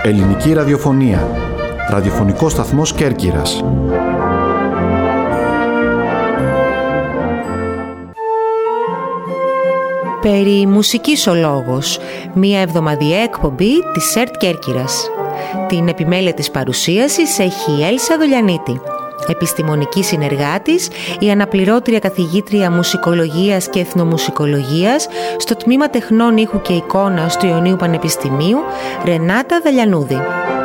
Ελληνική ραδιοφωνία. Ραδιοφωνικός σταθμός Κέρκυρας. Περί μουσικής ο λόγος, μία εβδομαδιαία εκπομπή της ΕΡΤ Κέρκυρας. Την επιμέλεια της παρουσίασης έχει η Έλσα Δολιανίτη. Επιστημονική συνεργάτης, η αναπληρώτρια καθηγήτρια μουσικολογίας και εθνομουσικολογίας στο Τμήμα Τεχνών Ήχου και Εικόνας του Ιωνίου Πανεπιστημίου, Ρενάτα Δαλιανούδη.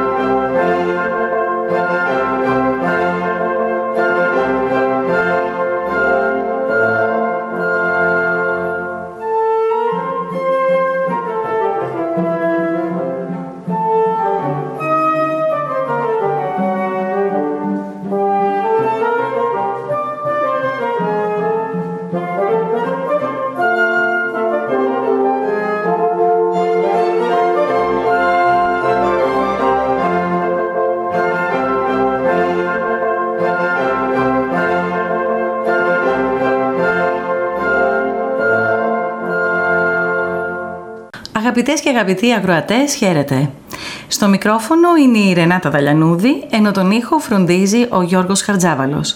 Αγαπητές και αγαπητοί ακροατές, χαίρετε. Στο μικρόφωνο είναι η Ρενάτα Δαλιανούδη, ενώ τον ήχο φροντίζει ο Γιώργος Χαρτζάβαλος.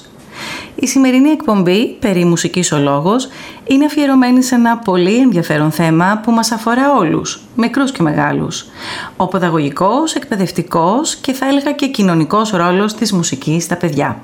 Η σημερινή εκπομπή, περί μουσικής ο λόγος, είναι αφιερωμένη σε ένα πολύ ενδιαφέρον θέμα που μας αφορά όλους, μικρούς και μεγάλους. Ο παιδαγωγικός, εκπαιδευτικός και θα έλεγα και κοινωνικός ρόλος της μουσικής στα παιδιά.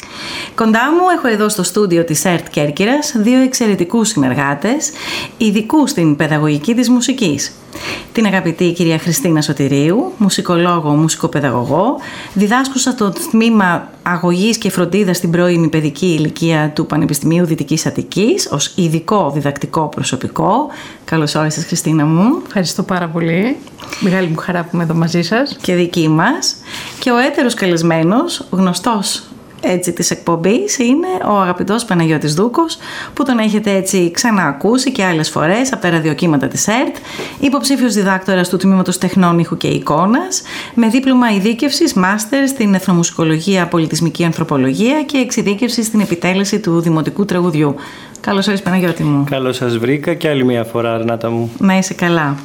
Κοντά μου έχω εδώ στο στούντιο της ΕΡΤ Κέρκυρας δύο εξαιρετικούς συνεργάτες, ειδικούς στην παιδαγωγική της μουσικής. Την αγαπητή κυρία Χριστίνα Σωτηρίου, μουσικολόγο, μουσικοπαιδαγωγό, διδάσκουσα στο τμήμα αγωγής και φροντίδας στην πρώιμη παιδική ηλικία του Πανεπιστημίου Δυτικής Αττικής ως ειδικό διδακτικό προσωπικό. Καλώς όρισες, Χριστίνα μου. Ευχαριστώ πάρα πολύ. Μεγάλη μου χαρά που είμαι εδώ μαζί σας. Και δική μας. Και ο έτερος καλεσμένος, γνωστός της εκπομπής, είναι ο αγαπητός Παναγιώτης Δούκος, που τον έχετε έτσι ξαναακούσει και άλλες φορές από τα ραδιοκύματα της ΕΡΤ, υποψήφιος διδάκτορας του Τμήματος Τεχνών Ήχου και Εικόνας, με δίπλωμα ειδίκευσης μάστερ στην εθνομουσικολογία, πολιτισμική ανθρωπολογία και εξειδίκευση στην επιτέλεση του δημοτικού τραγουδιού. Καλώς όρισες, Παναγιώτη μου. Καλώς σας βρήκα και άλλη μια φορά, Ρενάτα μου. Να είσαι καλά.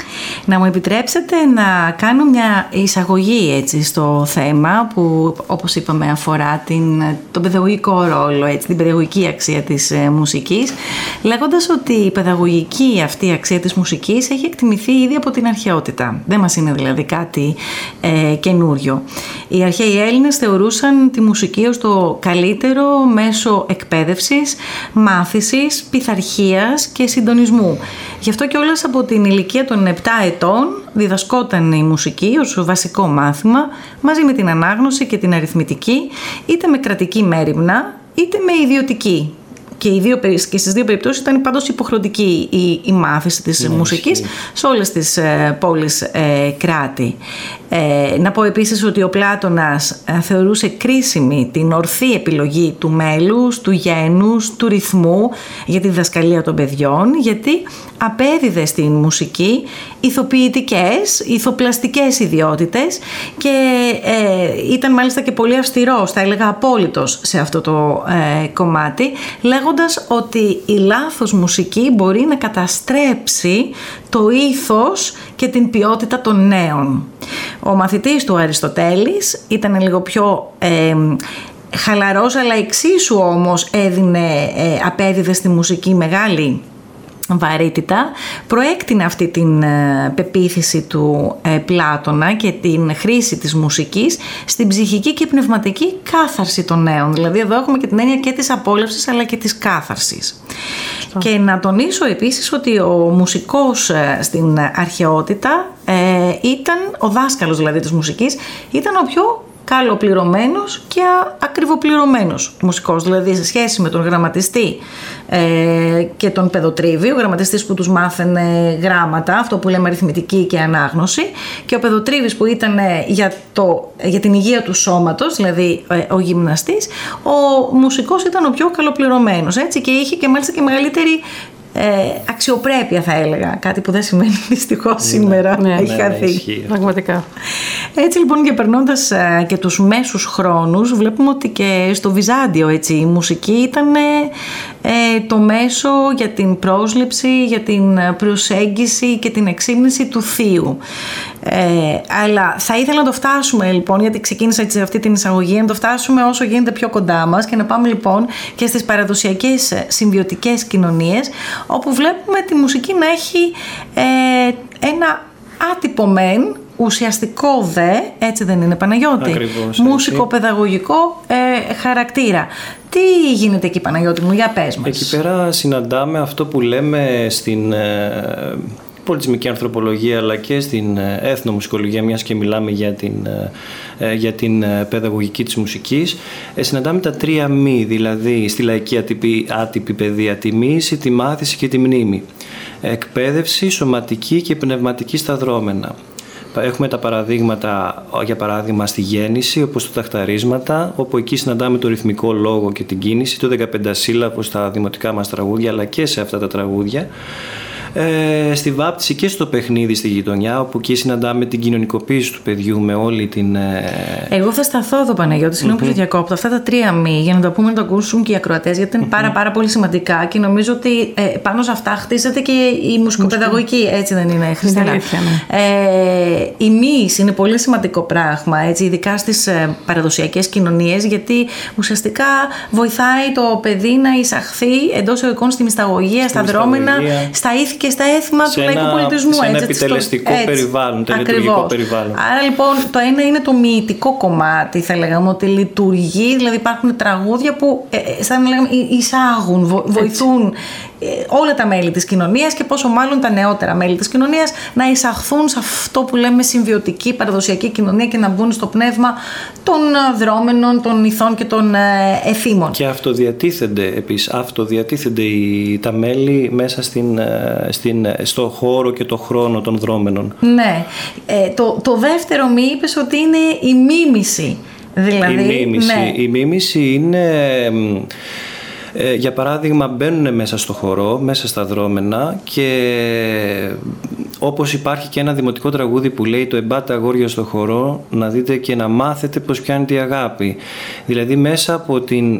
Να μου επιτρέψετε να κάνω μια εισαγωγή έτσι στο θέμα που, όπως είπαμε, αφορά τον παιδαγωγικό ρόλο, την παιδαγωγική αξία της μουσικής, λέγοντας ότι η παιδαγωγική αυτή αξία της μουσικής έχει εκτιμηθεί ήδη από την αρχαιότητα. Δεν μας είναι δηλαδή κάτι καινούριο. Οι αρχαίοι Έλληνες θεωρούσαν τη μουσική ως το καλύτερο μέσο εκπαίδευσης, μάθησης, πειθαρχίας και συντονισμού. Γι' αυτό και όλες από την ηλικία των 7 ετών διδασκόταν η μουσική ως βασικό μάθημα, μαζί με την ανάγνωση και την αριθμητική, είτε με κρατική μέριμνα είτε με ιδιωτική. Και στις δύο περιπτώσεις ήταν πάντως υποχρεωτική η μάθηση της μουσικής σε όλες τις πόλεις κράτη. Να πω επίσης ότι ο Πλάτωνας θεωρούσε κρίσιμη την ορθή επιλογή του μέλους, του γένους, του ρυθμού για τη διδασκαλία των παιδιών, γιατί απέδιδε στην μουσική ηθοποιητικές, ηθοπλαστικές ιδιότητες και ήταν μάλιστα και πολύ αυστηρός, θα έλεγα απόλυτος σε αυτό το κομμάτι, λέγοντας ότι η λάθος μουσική μπορεί να καταστρέψει το ήθος και την ποιότητα των νέων. Ο μαθητής του Αριστοτέλης ήταν λίγο πιο χαλαρός, αλλά εξίσου όμως απέδιδε στη μουσική μεγάλη βαρύτητα. Προέκτηνε αυτή την πεποίθηση του Πλάτωνα και την χρήση της μουσικής στην ψυχική και πνευματική κάθαρση των νέων. Δηλαδή εδώ έχουμε και την έννοια και της απόλαυσης αλλά και της κάθαρσης. Και να τονίσω επίσης ότι ο μουσικός στην αρχαιότητα ήταν, ο δάσκαλος δηλαδή της μουσικής, ήταν ο πιο καλοπληρωμένος και ακριβοπληρωμένος μουσικός, δηλαδή σε σχέση με τον γραμματιστή και τον παιδοτρίβη, ο γραμματιστής που τους μάθαινε γράμματα, αυτό που λέμε αριθμητική και ανάγνωση, και ο παιδοτρίβης που ήταν για την υγεία του σώματος, δηλαδή ο γυμναστής. Ο μουσικός ήταν ο πιο καλοπληρωμένος, έτσι, και είχε και μάλιστα και μεγαλύτερη αξιοπρέπεια, θα έλεγα, κάτι που δεν σημαίνει δυστυχώς σήμερα, έχει χαθεί. Πραγματικά. Έτσι λοιπόν, και περνώντας και τους μέσους χρόνους, βλέπουμε ότι και στο Βυζάντιο, έτσι, η μουσική ήταν το μέσο για την πρόσληψη, για την προσέγγιση και την εξύμνηση του θείου. Αλλά θα ήθελα να το φτάσουμε λοιπόν, γιατί ξεκίνησα έτσι αυτή την εισαγωγή, να το φτάσουμε όσο γίνεται πιο κοντά μας και να πάμε λοιπόν και στις παραδοσιακές συμβιωτικές κοινωνίες, όπου βλέπουμε τη μουσική να έχει ένα άτυπο μεν, ουσιαστικό δε, έτσι δεν είναι Παναγιώτη? Ακριβώς, μουσικοπαιδαγωγικό χαρακτήρα. Τι γίνεται εκεί, Παναγιώτη μου, για πες μας. Εκεί πέρα συναντάμε αυτό που λέμε στην πολιτισμική ανθρωπολογία, αλλά και στην έθνομουσικολογία, μιας και μιλάμε για την παιδαγωγική της μουσικής. Συναντάμε τα 3 μη, δηλαδή στη λαϊκή άτυπη παιδεία: τη μοίηση, τη μάθηση και τη μνήμη. Εκπαίδευση, σωματική και πνευματική στα δρόμενα. Έχουμε τα παραδείγματα, για παράδειγμα στη γέννηση, όπως τα ταχταρίσματα, όπου εκεί συναντάμε το ρυθμικό λόγο και την κίνηση, το 15 σύλλαβο στα δημοτικά μας τραγούδια, αλλά και σε αυτά τα τραγούδια. Στη βάπτιση και στο παιχνίδι στη γειτονιά, όπου εκεί συναντάμε την κοινωνικοποίηση του παιδιού με όλη την... Εγώ θα σταθώ εδώ, Παναγιώτη, συγγνώμη που διακόπτω. Αυτά τα 3 μη, για να τα πούμε, να το ακούσουν και οι ακροατές, γιατί είναι πάρα πολύ σημαντικά και νομίζω ότι πάνω σε αυτά χτίζεται και η μουσικοπαιδαγωγική, έτσι δεν είναι, Χριστίνα? Η μοίηση είναι πολύ σημαντικό πράγμα, έτσι, ειδικά στις παραδοσιακές κοινωνίες, γιατί ουσιαστικά βοηθάει το παιδί να εισαχθεί εντός εικόνων στη μυσταγωγία, στα δρόμενα, στα ήθη και στα έθιμα του λαϊκού πολιτισμού. Σε ένα επιτελεστικό περιβάλλον, τελετουργικό περιβάλλον. Άρα λοιπόν το ένα είναι το μυητικό κομμάτι, θα λέγαμε, ότι λειτουργεί, δηλαδή υπάρχουν τραγούδια που σαν να λέγαμε εισάγουν, βοηθούν όλα τα μέλη της κοινωνίας και πόσο μάλλον τα νεότερα μέλη της κοινωνίας να εισαχθούν σε αυτό που λέμε συμβιωτική παραδοσιακή κοινωνία και να μπουν στο πνεύμα των δρόμενων, των ηθών και των εθήμων. Και αυτοδιατίθενται τα μέλη μέσα στο χώρο και το χρόνο των δρόμενων. Ναι. Το δεύτερο μη είπες ότι είναι η μίμηση. Δηλαδή, η μίμηση είναι... για παράδειγμα, μπαίνουν μέσα στο χορό, μέσα στα δρόμενα, και όπως υπάρχει και ένα δημοτικό τραγούδι που λέει «Το εμπάτε αγόρια στο χορό, να δείτε και να μάθετε πως πιάνεται η αγάπη». Δηλαδή μέσα από την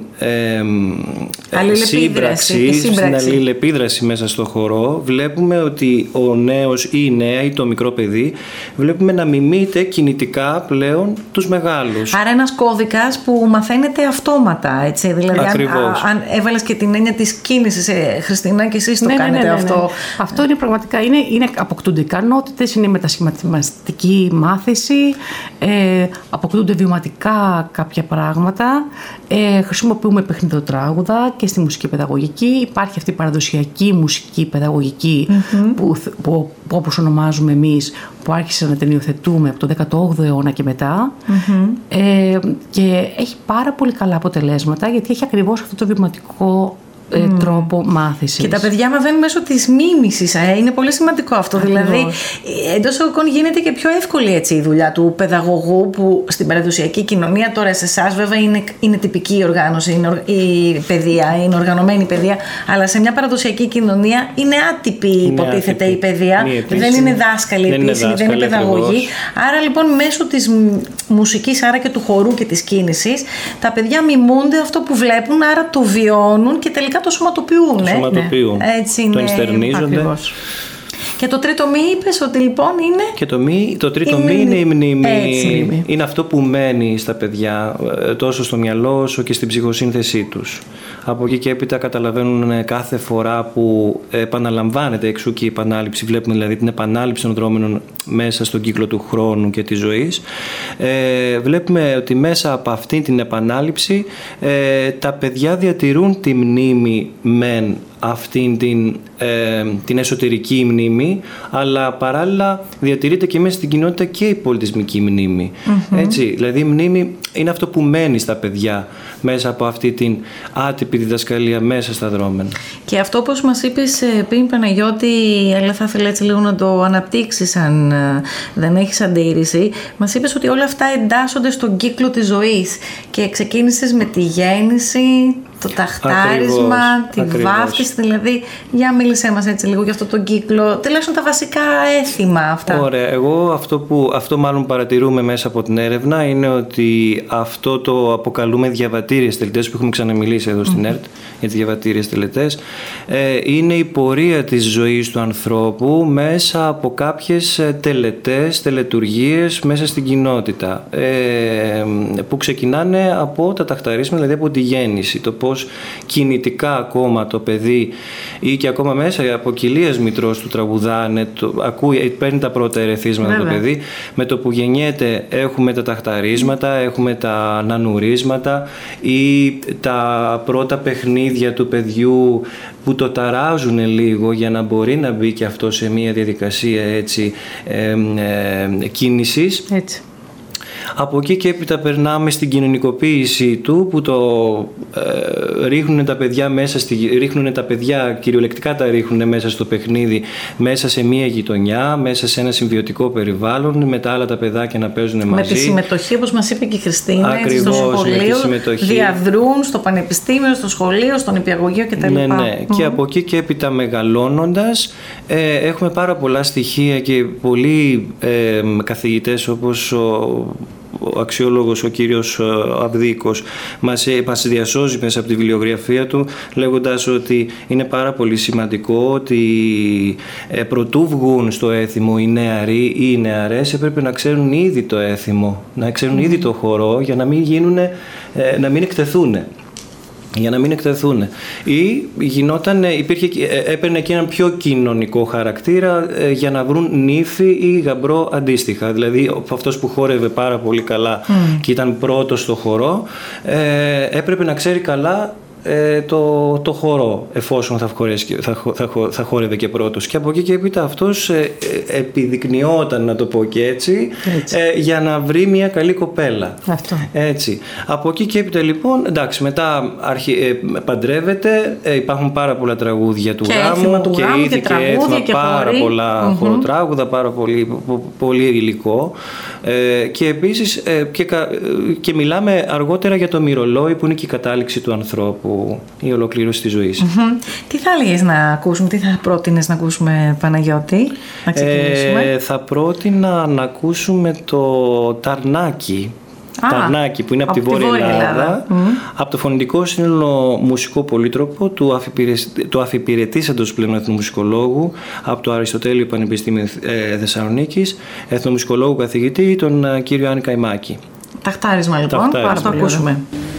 σύμπραξη, στην αλληλεπίδραση μέσα στο χορό, βλέπουμε ότι ο νέος ή η νέα ή το μικρό παιδί βλέπουμε να μιμείται κινητικά πλέον τους μεγάλους. Άρα ένας κώδικας που μαθαίνεται αυτόματα, έτσι. Δηλαδή αν έβαλες και την έννοια της κίνησης, Χριστίνα, και εσείς το κάνετε αυτό. Ναι. Αυτό είναι πραγματικά, αποκτούνται ικανότητες, είναι μετασχηματιστική μάθηση, αποκτούνται βιωματικά κάποια πράγματα, χρησιμοποιούμε παιχνιδοτράγουδα και στη μουσική παιδαγωγική. Υπάρχει αυτή η παραδοσιακή μουσική παιδαγωγική που όπως ονομάζουμε εμείς, που άρχισε να την υιοθετούμε από το 18ο αιώνα και μετά, και έχει πάρα πολύ καλά αποτελέσματα, γιατί έχει ακριβώς αυτό το βιωματικό τρόπο μάθησης. Και τα παιδιά μαθαίνουν μέσω της μίμησης. Είναι πολύ σημαντικό αυτό. Ακριβώς. Δηλαδή, εντός εικόνων γίνεται και πιο εύκολη έτσι η δουλειά του παιδαγωγού, που στην παραδοσιακή κοινωνία, τώρα σε εσάς βέβαια είναι τυπική η οργάνωση, η παιδεία, είναι οργανωμένη η παιδεία, αλλά σε μια παραδοσιακή κοινωνία είναι άτυπη, υποτίθεται, η παιδεία. Δεν είναι δάσκαλοι επίσημοι, δεν είναι παιδαγωγοί. Άρα λοιπόν μέσω της μουσικής, άρα και του χορού και της κίνησης, τα παιδιά μιμούνται αυτό που βλέπουν, άρα το βιώνουν και τελικά το σωματοποιούν. Το ενστερνίζονται. Ακριβώς. Και το τρίτο μη είπες ότι λοιπόν είναι... Και το τρίτο μη είναι η μνήμη. Είναι αυτό που μένει στα παιδιά, τόσο στο μυαλό όσο και στην ψυχοσύνθεσή τους. Από εκεί και έπειτα καταλαβαίνουν κάθε φορά που επαναλαμβάνεται, εξού και η επανάληψη. Βλέπουμε δηλαδή την επανάληψη των δρόμενων μέσα στον κύκλο του χρόνου και της ζωής. Βλέπουμε ότι μέσα από αυτή την επανάληψη τα παιδιά διατηρούν τη μνήμη μεν, αυτήν την εσωτερική μνήμη, αλλά παράλληλα διατηρείται και μέσα στην κοινότητα και η πολιτισμική μνήμη. Έτσι, δηλαδή η μνήμη είναι αυτό που μένει στα παιδιά μέσα από αυτή την άτυπη διδασκαλία μέσα στα δρόμενα. Και αυτό, όπως μας είπες πριν, Παναγιώτη, αλλά θα ήθελα έτσι λίγο να το αναπτύξεις αν δεν έχεις αντίρρηση, μας είπες ότι όλα αυτά εντάσσονται στον κύκλο της ζωής και ξεκίνησες με τη γέννηση, το ταχτάρισμα, ακριβώς, τη βάφτιση, δηλαδή για μίλησέ μας έτσι λίγο για αυτό τον κύκλο, τουλάχιστον τα βασικά έθιμα αυτά. Ωραία, εγώ αυτό μάλλον παρατηρούμε μέσα από την έρευνα είναι ότι αυτό το αποκαλούμε διαβατήριες τελετές, που έχουμε ξαναμιλήσει εδώ στην ΕΡΤ για τις διαβατήριες τελετές, είναι η πορεία της ζωής του ανθρώπου μέσα από κάποιες τελετές, τελετουργίες μέσα στην κοινότητα, που ξεκινάνε από τα ταχταρίσματα, δηλαδή από τη γέννηση, το πώς κινητικά ακόμα το παιδί ή και ακόμα μέσα από κοιλίας μητρός του τραγουδάνε, παίρνει τα πρώτα ερεθίσματα το παιδί, με το που γεννιέται έχουμε τα ταχταρίσματα, έχουμε τα νανουρίσματα ή τα πρώτα παιχνίδια του παιδιού που το ταράζουν λίγο για να μπορεί να μπει και αυτό σε μια διαδικασία κίνησης. Έτσι. Από εκεί και έπειτα περνάμε στην κοινωνικοποίησή του, που το ρίχνουν τα παιδιά κυριολεκτικά τα ρίχνουν μέσα στο παιχνίδι, μέσα σε μία γειτονιά, μέσα σε ένα συμβιωτικό περιβάλλον, με τα άλλα τα παιδάκια να παίζουν μαζί. Με τη συμμετοχή, όπως μας είπε και η Χριστίνα, ακριβώς, στο σχολείο, διαδρούν στο πανεπιστήμιο, στο σχολείο, στον νηπιαγωγείο κτλ. Ναι. Και από εκεί και έπειτα μεγαλώνοντας, έχουμε πάρα πολλά στοιχεία και πολλοί καθηγητές, όπως ο αξιόλογος ο κύριος Αυδίκος μας διασώζει μέσα από τη βιβλιογραφία του, λέγοντας ότι είναι πάρα πολύ σημαντικό ότι προτού βγουν στο έθιμο οι νεαροί ή οι νεαρές, έπρεπε να ξέρουν ήδη το έθιμο, να ξέρουν ήδη το χορό, για να να μην εκτεθούν. Για να μην εκτεθούν. Ή έπαιρνε και έναν πιο κοινωνικό χαρακτήρα για να βρουν νύφη ή γαμπρό αντίστοιχα. Δηλαδή αυτός που χόρευε πάρα πολύ καλά και ήταν πρώτος στο χορό, έπρεπε να ξέρει καλά το χορό, εφόσον θα χόρευε και πρώτος. Και από εκεί και έπειτα αυτός επιδεικνυόταν, να το πω και έτσι. Για να βρει μια καλή κοπέλα. Αυτό. Έτσι. Από εκεί και έπειτα λοιπόν, εντάξει, μετά παντρεύεται, υπάρχουν πάρα πολλά τραγούδια του γάμου και ήθη και έθιμα, πάρα πολλά χοροτράγουδα, πάρα πολύ υλικό. Και επίσης και μιλάμε αργότερα για το μυρολόι, που είναι και η κατάληξη του ανθρώπου, η ολοκλήρωση της ζωής. Τι θα έλεγες να ακούσουμε, τι θα πρότεινες να ακούσουμε, Παναγιώτη, να ξεκινήσουμε? Θα πρότεινα να ακούσουμε το Ταρνάκι. Ταρνάκι, που είναι από τη Βόρεια Ελλάδα, από το Φωνητικό Σύνολο Μουσικό Πολύτροπο του αφιπηρετήσαντος πλέον εθνομουσικολόγου από το Αριστοτέλειο Πανεπιστήμιο Θεσσαλονίκης, εθνομουσικολόγου καθηγητή, τον κύριο Άννη Καϊμάκη. Ταχτάρισμα λοιπόν, πάρω το ακούσουμε.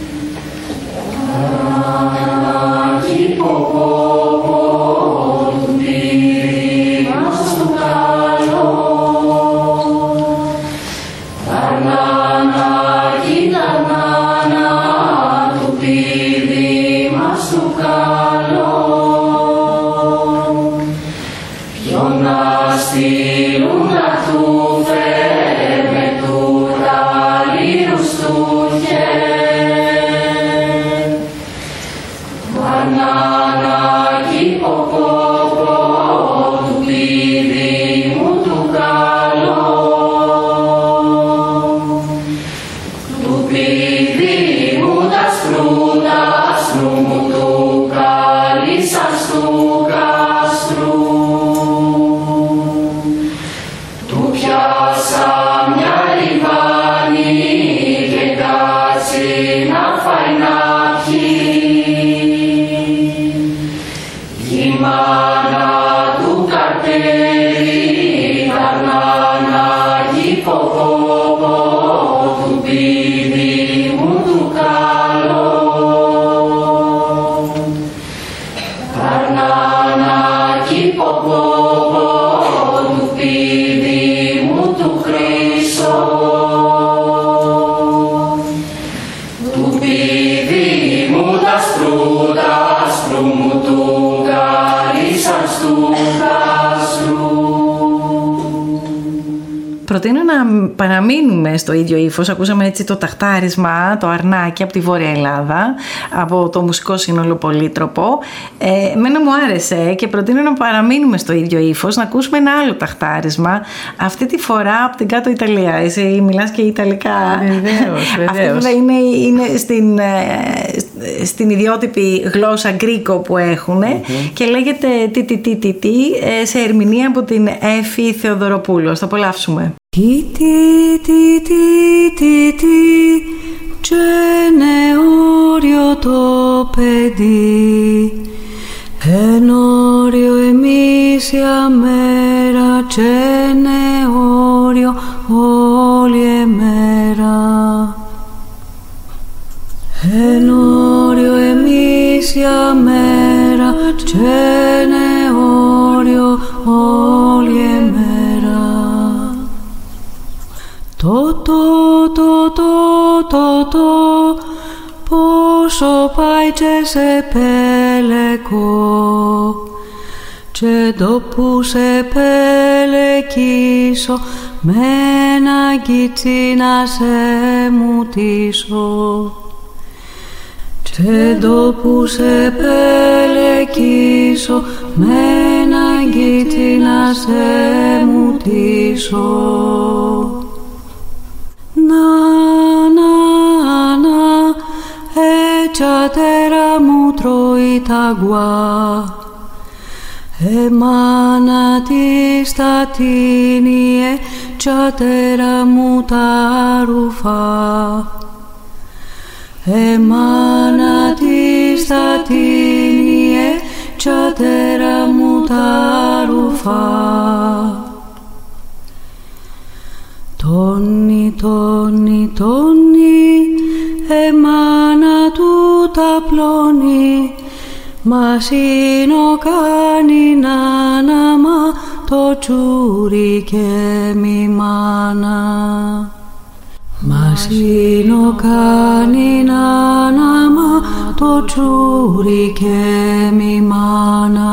Προτείνω να παραμείνουμε στο ίδιο ύφος. Ακούσαμε έτσι το ταχτάρισμα, το αρνάκι από τη Βόρεια Ελλάδα, από το Μουσικό Σύνολο Πολύτροπο. Εμένα μου άρεσε και προτείνω να παραμείνουμε στο ίδιο ύφος, να ακούσουμε ένα άλλο ταχτάρισμα, αυτή τη φορά από την κάτω Ιταλία. Εσύ μιλάς και Ιταλικά. Βεβαίως. Αυτό είναι στην ιδιότυπη γλώσσα γκρίκο που έχουν και λέγεται τι σε ερμηνεία από την Έφη Θεοδωροπούλου. Θα απολαύσουμε. Γενεόριο το παιδί, ενόριο εμίσια μέρα, γενεόριο όλη εμέρα. Ενόριο εμίσια μέρα, γενεόριο όλη εμέρα. Το πόσο πάει και σε πέλεκο και το που σε πέλεκισω με ένα κιτσι να σε μουτήσω και το που σε πέλεκισω με ένα κιτσι να σε μουτήσω. Chatera mu troitagua, emana ti statinie, chatera mu tarufa, emana ti statinie, chatera mu tarufa. Tonni, tonni, tonni, εμάνα του τα πλώνει, μασίνο κάνει νάναμα το τσούρι και μη μάνα. Μασίνο κάνει νάναμα το τσούρι και μη μάνα.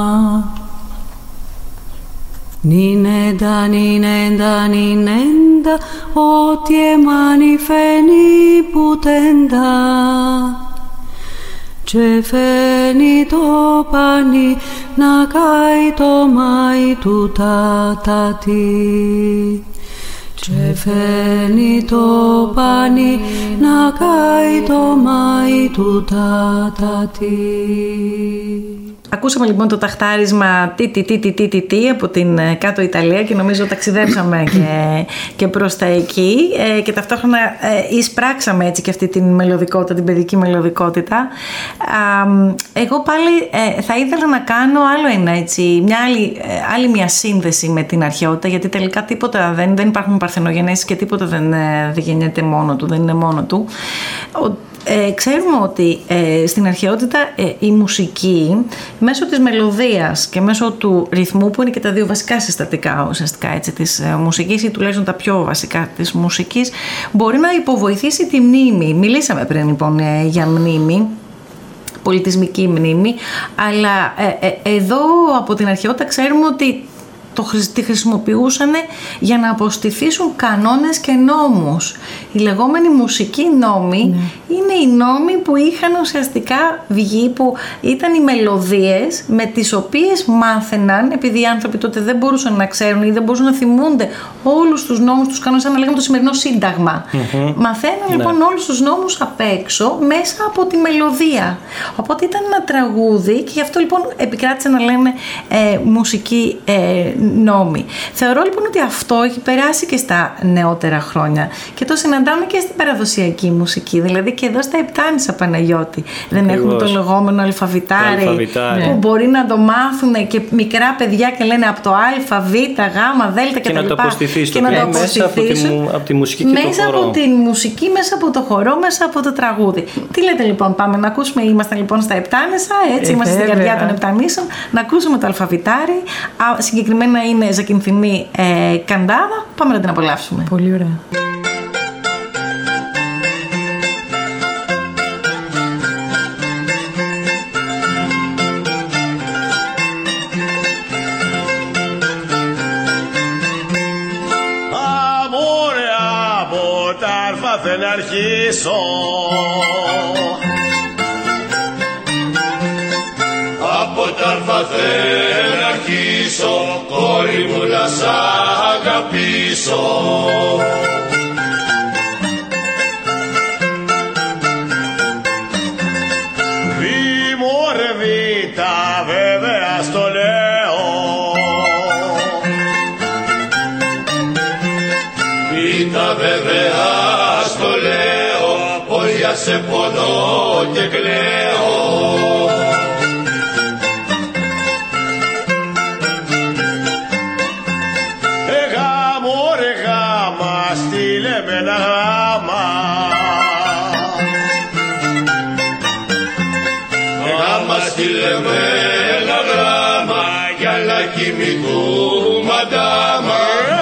Νινέντα, νινέντα, νινέντα, ότι εμάνι φαίνει πουτέντα. Και φαίνει το πανί να καεί το μάι του τατατή. Και φαίνει το πανί να καεί το μάι του τατατή. Ακούσαμε λοιπόν το ταχτάρισμα τι από την κάτω Ιταλία και νομίζω ταξιδέψαμε και προς τα εκεί και ταυτόχρονα εισπράξαμε έτσι και αυτή την μελωδικότητα, την παιδική μελωδικότητα. Εγώ πάλι θα ήθελα να κάνω άλλο ένα έτσι, άλλη μια σύνδεση με την αρχαιότητα, γιατί τελικά τίποτα δεν υπάρχουν παρθενογενέσεις και τίποτα δεν γεννιέται μόνο του, δεν είναι μόνο του. Ξέρουμε ότι στην αρχαιότητα η μουσική μέσω της μελωδίας και μέσω του ρυθμού, που είναι και τα δύο βασικά συστατικά ουσιαστικά έτσι, της μουσικής ή τουλάχιστον τα πιο βασικά της μουσικής, μπορεί να υποβοηθήσει τη μνήμη. Μιλήσαμε πριν λοιπόν για μνήμη, πολιτισμική μνήμη, αλλά εδώ από την αρχαιότητα ξέρουμε ότι τη χρησιμοποιούσαν για να αποστηθήσουν κανόνες και νόμους. Οι λεγόμενοι μουσικοί νόμοι είναι οι νόμοι που είχαν ουσιαστικά βγει, που ήταν οι μελωδίες με τις οποίες μάθαιναν, επειδή οι άνθρωποι τότε δεν μπορούσαν να ξέρουν ή δεν μπορούσαν να θυμούνται όλους τους νόμους, τους κανόνες, σαν να λέγαμε το σημερινό σύνταγμα. Μαθαίνουν λοιπόν όλους τους νόμους απ' έξω μέσα από τη μελωδία. Οπότε ήταν ένα τραγούδι και γι' αυτό λοιπόν επικράτησε να λέμε μουσική νόμοι. Θεωρώ λοιπόν ότι αυτό έχει περάσει και στα νεότερα χρόνια και το συναντάμε και στην παραδοσιακή μουσική. Δηλαδή και εδώ στα Επτάνησα, Παναγιώτη, δεν έχουμε το λεγόμενο αλφαβητάρι που μπορεί να το μάθουν και μικρά παιδιά και λένε από το Α, Β, Γ, Δ και να το αποστηθήσουν μέσα από τη μουσική και μέσα το χορό. από τη μουσική, μέσα από το χορό, μέσα από το τραγούδι. Τι λέτε λοιπόν, πάμε να ακούσουμε? Είμαστε λοιπόν στα Επτάνησα, έτσι είμαστε στην καρδιά των Επτανήσων, να ακούσουμε το αλφαβητάρι. Συγκεκριμένα είναι Ζακυνθινή Καντάδα. Πάμε να την απολαύσουμε. Πολύ ωραία. Αμόρε από τα αρφα δεν αρχίσω, από τα αρφα δεν αρχίσω, κόρη μου να σ' αγαπήσω. Ζήτα βέβαια στο λέω, πως για σε πονώ και κλαίω. Στείλε με ένα γράμμα, στείλε με ένα γράμμα για λακίμη του μαντάμα.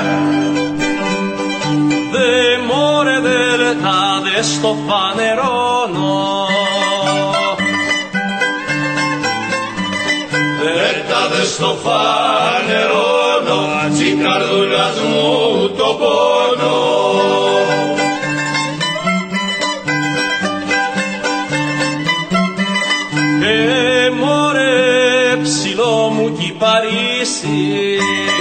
Δε μωρέ δελτά δε στο φανερώνω, δελτά δε στο φανερώνω, τσι καρδούλας μου το πόνο. Μωρέ ψηλό μου κι Παρίσι,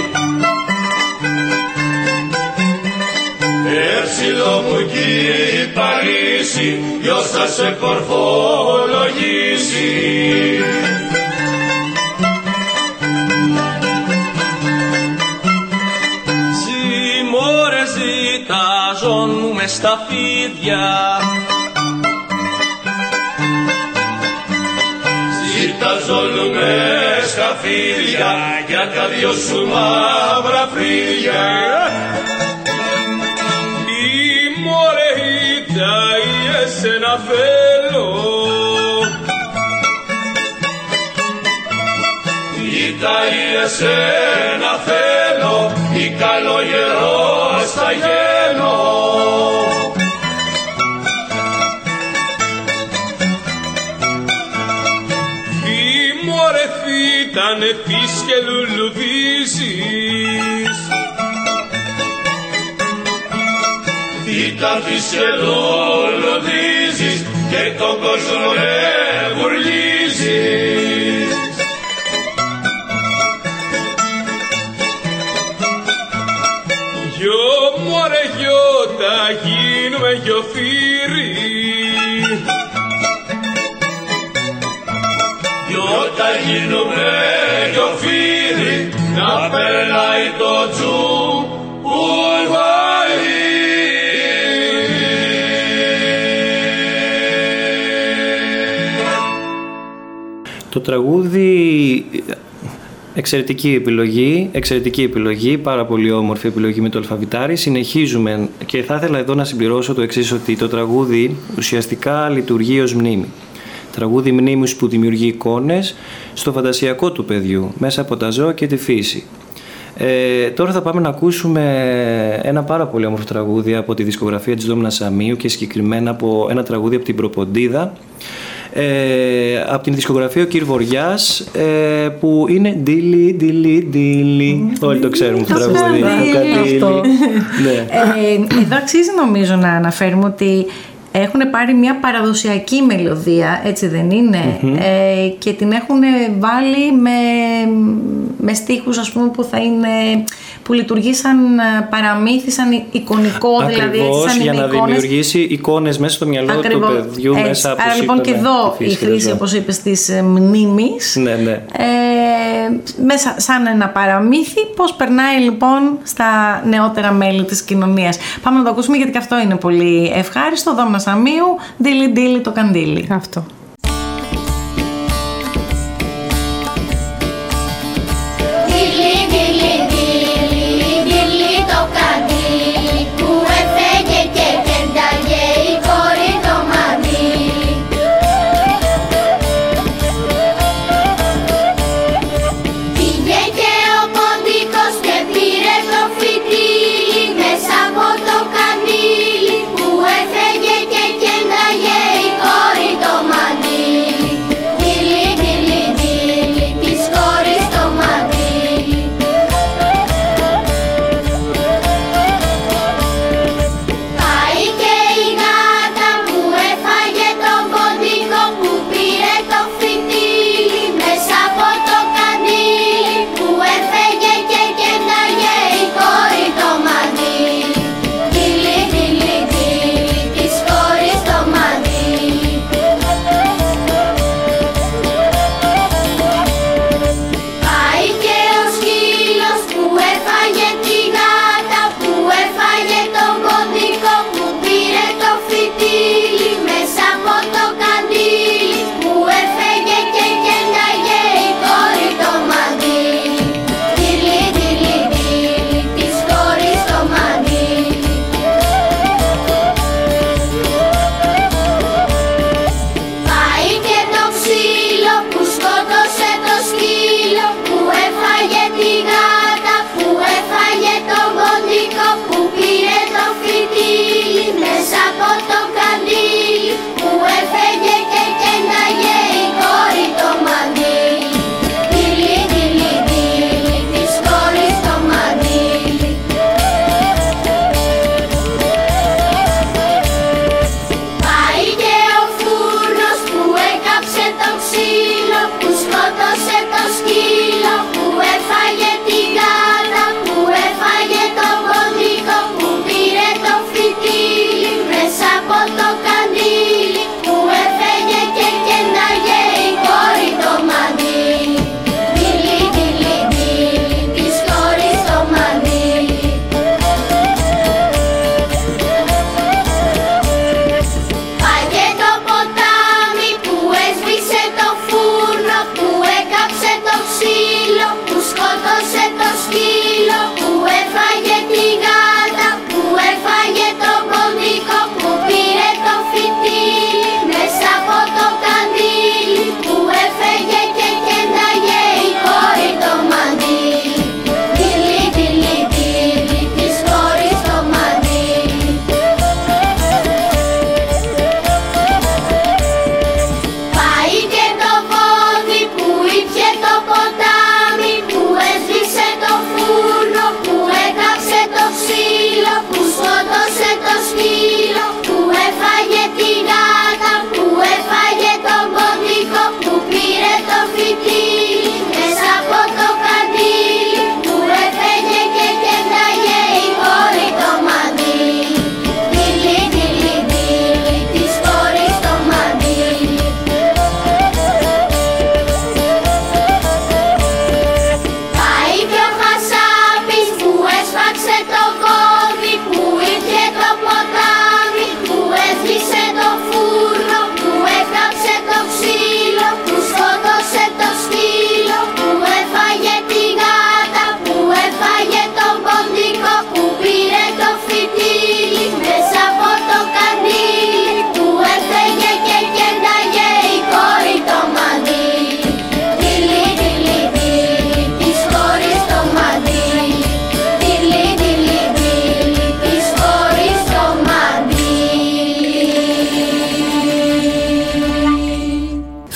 ψηλό μου κι Παρίσι, ποιος θα σε κορφολογήσει. Μωρέ ζητάζον μου μες στα φίδια, ζητάζον μες στα φίδια για τα δυο σου μαύρα φρύδια. Η μωρέ ήττα ή εσένα θέλω, ήττα ή εσένα θέλω, ή καλογερό στα γένω. Η μωρέ φύτανε φύς και λουλουδίζεις, φύταν φύς και λουλουδίζεις και τον κόσμο γουρλίζεις. Γιο μωρέ γιο θα γίνουμε γιοφύρι, γιο θα γίνουμε γιοφύρι, να περνάει το τσουμπουβάρι. Το τραγούδι, εξαιρετική επιλογή, πάρα πολύ όμορφη επιλογή με το αλφαβητάρι. Συνεχίζουμε και θα ήθελα εδώ να συμπληρώσω το εξής, ότι το τραγούδι ουσιαστικά λειτουργεί ως μνήμη. Τραγούδι μνήμης που δημιουργεί εικόνες στο φαντασιακό του παιδιού, μέσα από τα ζώα και τη φύση. Τώρα θα πάμε να ακούσουμε ένα πάρα πολύ όμορφο τραγούδι από τη δισκογραφία της Δόμνας Σαμίου και συγκεκριμένα από ένα τραγούδι από την Προποντίδα. Από την δισκογραφία ο Κυρ Βοριάς, που είναι ντίλι, ντίλι, ντίλι. Όλοι το ξέρουμε αυτό το τραγούδι. Εδώ αξίζει νομίζω να αναφέρουμε ότι έχουν πάρει μια παραδοσιακή μελωδία, έτσι δεν είναι, και την έχουν βάλει με στίχους, ας πούμε, που λειτουργεί σαν παραμύθι, σαν εικονικό. Ακριβώς, δηλαδή για να δημιουργήσει εικόνες μέσα στο μυαλό του παιδιού, μέσα από. Άρα λοιπόν και εδώ η χρήση, όπως είπες, της μνήμης, μέσα σαν ένα παραμύθι, πώς περνάει λοιπόν στα νεότερα μέλη της κοινωνίας. Πάμε να το ακούσουμε, γιατί και αυτό είναι πολύ ευχάριστο. Δόμνα Σαμίου, ντίλι ντίλι το καντήλι. Αυτό. Που έφεγε και κένταγε η κόρη το μαντήλι.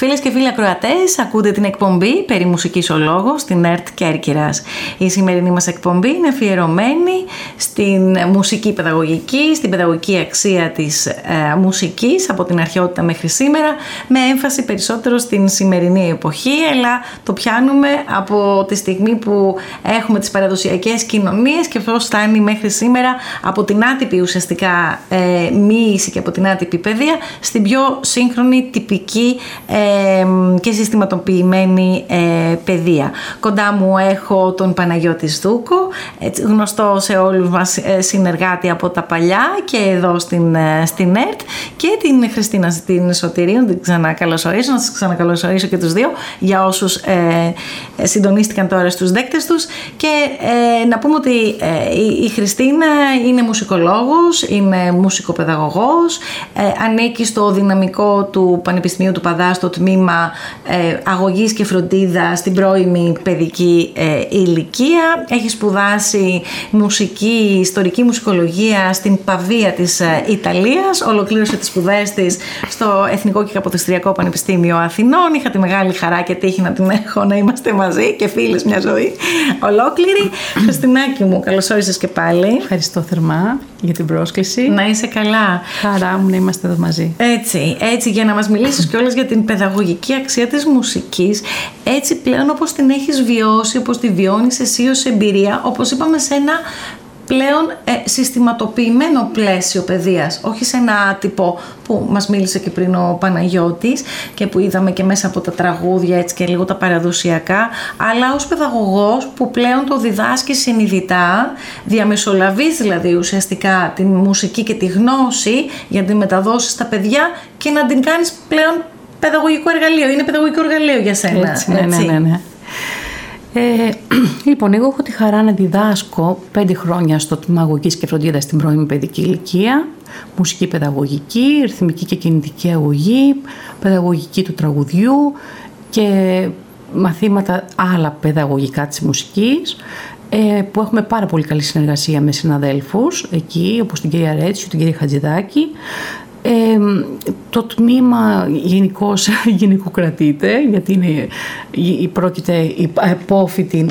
Φίλες και φίλοι ακροατές, ακούτε την εκπομπή περί μουσικής ο λόγος στην ΕΡΤ Κέρκυρας. Η σημερινή μας εκπομπή είναι αφιερωμένη στην μουσική παιδαγωγική, στην παιδαγωγική αξία της μουσικής από την αρχαιότητα μέχρι σήμερα, με έμφαση περισσότερο στην σημερινή εποχή, αλλά το πιάνουμε από τη στιγμή που έχουμε τις παραδοσιακές κοινωνίες και πώς φτάνει μέχρι σήμερα από την άτυπη ουσιαστικά μοίηση και από την άτυπη παιδεία στην πιο σύγχρονη, τυπική και συστηματοποιημένη παιδεία. Κοντά μου έχω τον Παναγιώτη Σδούκο, γνωστό σε όλους μας συνεργάτη από τα παλιά και εδώ στην ΕΡΤ, και την Χριστίνα την Σωτηρίου, την ξανακαλωσορίσω, να σας ξανακαλωσορίσω και τους δύο για όσους συντονίστηκαν τώρα στους δέκτες τους, και να πούμε ότι η Χριστίνα είναι μουσικολόγος, είναι μουσικοπαιδαγωγός, ανήκει στο δυναμικό του Πανεπιστημίου του Παδά στο τμήμα αγωγής και φροντίδα στην πρώιμη παιδική ηλικία. Έχει σπουδάσει μουσική, ιστορική μουσικολογία στην Παβία της Ιταλίας, ολοκλήρωσε τις σπουδές της στο Εθνικό και Καποδιστριακό Πανεπιστήμιο Αθηνών. Είχα τη μεγάλη χαρά και τύχη να την έχω, να είμαστε μαζί και φίλες μια ζωή ολόκληρη. Χριστινάκη μου, καλώς όρισες και πάλι. Ευχαριστώ θερμά για την πρόσκληση. Να είσαι καλά. Χαρά μου να είμαστε εδώ μαζί. Έτσι, για να μας μιλήσεις κιόλας για την παιδαγωγική αξία της μουσικής, έτσι πλέον όπως την έχεις βιώσει, όπως τη βιώνεις εσύ ως εμπειρία, όπως είπαμε, σε ένα πλέον συστηματοποιημένο πλαίσιο παιδείας, όχι σε ένα άτυπο που μας μίλησε και πριν ο Παναγιώτης και που είδαμε και μέσα από τα τραγούδια έτσι και λίγο τα παραδοσιακά, αλλά ως παιδαγωγός που πλέον το διδάσκει συνειδητά, διαμεσολαβείς δηλαδή ουσιαστικά τη μουσική και τη γνώση για να την μεταδώσεις στα παιδιά και να την κάνεις πλέον παιδαγωγικό εργαλείο. Είναι παιδαγωγικό εργαλείο για σένα. Έτσι. Ναι. Λοιπόν, εγώ έχω τη χαρά να διδάσκω 5 χρόνια στο τμήμα αγωγής και φροντίδα στην πρώιμη παιδική ηλικία, μουσική παιδαγωγική, ρυθμική και κινητική αγωγή, παιδαγωγική του τραγουδιού και μαθήματα άλλα παιδαγωγικά της μουσικής, που έχουμε πάρα πολύ καλή συνεργασία με συναδέλφους εκεί, όπως την κυρία Ρέτσιου, την κυρία Χατζηδάκη. Το τμήμα γενικοκρατείται, γιατί πρόκειται υπόφοιτοι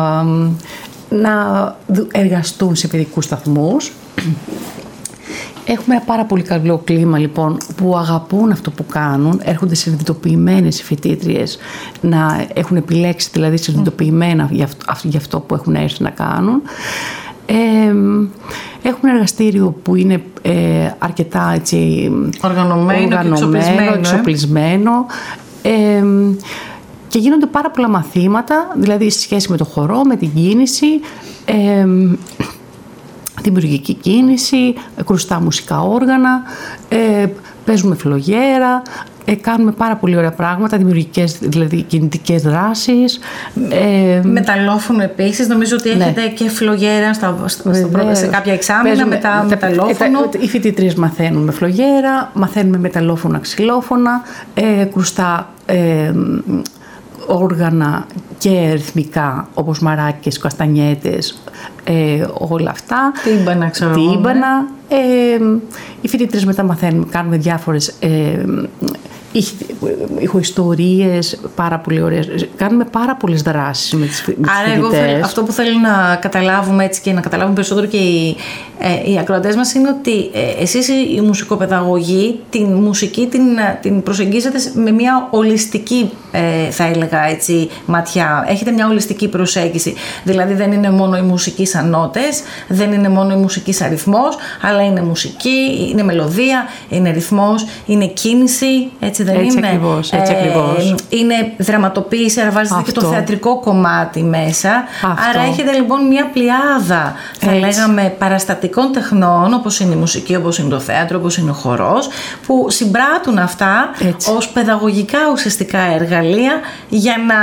να εργαστούν σε παιδικούς σταθμούς. Έχουμε ένα πάρα πολύ καλό κλίμα λοιπόν που αγαπούν αυτό που κάνουν, έρχονται συνειδητοποιημένες οι φοιτήτριες να έχουν επιλέξει δηλαδή συνειδητοποιημένα για αυτό που έχουν έρθει να κάνουν. Έχουμε ένα εργαστήριο που είναι αρκετά έτσι, οργανωμένο και εξοπλισμένο, και γίνονται πάρα πολλά μαθήματα, δηλαδή σε σχέση με το χορό, με την κίνηση, δημιουργική κίνηση, κρουστά μουσικά όργανα, παίζουμε φλογέρα, κάνουμε πάρα πολύ ωραία πράγματα, δημιουργικές, δηλαδή κινητικές δράσεις. Μεταλλόφωνο επίσης, νομίζω ότι έχετε και φλογέρα σε κάποια εξάμηνα, μεταλλόφωνο. Οι φοιτητρίες μαθαίνουν με φλογέρα, μαθαίνουμε μεταλλόφωνα, ξυλόφωνα, κρουστά όργανα και ρυθμικά όπως μαράκες, καστανιέτες, όλα αυτά. Τύμπανα, ξέρω. Τύμπανα. Οι φοιτητρίες μετά μαθαίνουν, κάνουμε διάφορες ηχοϊστορίες, πάρα πολύ ωραίες. Κάνουμε πάρα πολλές δράσεις με τις φοιτητές. Άρα αυτό που θέλω να καταλάβουμε έτσι και να καταλάβουν περισσότερο και οι ακροατές μας είναι ότι εσείς οι μουσικοπαιδαγωγοί την μουσική την προσεγγίζετε με μια ολιστική θα έλεγα έτσι ματιά. Έχετε μια ολιστική προσέγγιση. Δηλαδή δεν είναι μόνο η μουσική σαν νότες, δεν είναι μόνο η μουσική σαν ρυθμός, αλλά είναι μουσική, είναι μελωδία, είναι ρυθμός, είναι κίνηση, έτσι δεν έτσι είναι. Ακριβώς, έτσι ακριβώς. Είναι δραματοποίηση, άρα βάζετε και το θεατρικό κομμάτι μέσα. Αυτό. Άρα έχετε λοιπόν μια πλειάδα, θα λέγαμε, παραστατικών τεχνών, όπως είναι η μουσική, όπως είναι το θέατρο, όπως είναι ο χορός, που συμπράττουν αυτά ως παιδαγωγικά ουσιαστικά εργαλεία για να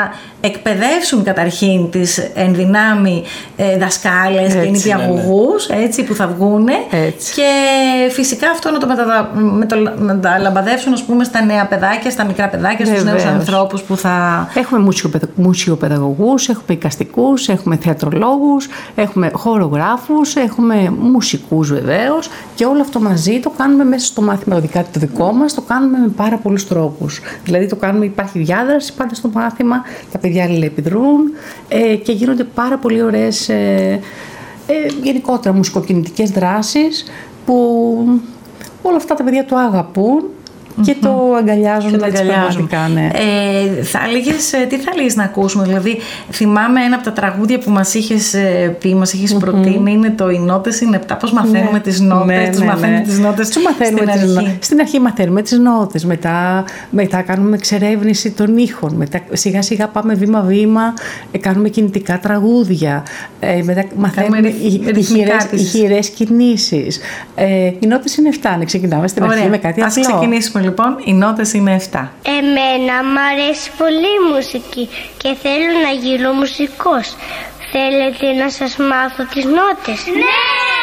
εκπαιδεύσουν καταρχήν τις ενδυνάμει δασκάλες και νηπιαγωγούς, έτσι, που θα βγούνε, και φυσικά αυτό να το μεταλαμπαδεύσουν, ας πούμε, στα νέα παιδάκια, στα μικρά παιδάκια, στους νέους ανθρώπους που θα... Έχουμε μουσικοπαιδαγωγούς, έχουμε εικαστικούς, έχουμε θεατρολόγους, έχουμε χορογράφους, έχουμε μουσικούς βεβαίως, και όλο αυτό μαζί το κάνουμε μέσα στο μάθημα, ειδικά το δικό μας, το κάνουμε με πάρα πολλούς τρόπους. Δηλαδή το κάνουμε, υπάρχει διάδραση πάντα στο μάθημα, τα παιδιά αλληλεπιδρούν και γίνονται πάρα πολύ ωραίες γενικότερα μουσικοκινητικές δράσεις που όλα αυτά τα παιδιά το αγαπούν και το αγκαλιάζουν πραγματικά, ναι. Τι θα έλεγες να ακούσουμε? Δηλαδή, θυμάμαι ένα από τα τραγούδια που μας είχες πει, μας είχες προτείνει, είναι το «Οι νότες είναι 7». Πώς μαθαίνουμε τις νότες? Τους μαθαίνουμε τις νότες στην αρχή. Στην αρχή μαθαίνουμε τις νότες, μετά κάνουμε εξερεύνηση των ήχων, μετά σιγά σιγά πάμε βήμα-βήμα, κάνουμε κινητικά τραγούδια, μετά μαθαίνουμε ηχηρές κινήσεις. Οι νότες είναι 7, να ξεκινάμε στην αρχή με κάτι απλό. Ας ξεκινήσουμε λοιπόν, οι νότες είναι 7. Εμένα μ' αρέσει πολύ η μουσική και θέλω να γίνω μουσικός. Θέλετε να σας μάθω τις νότες? Ναι!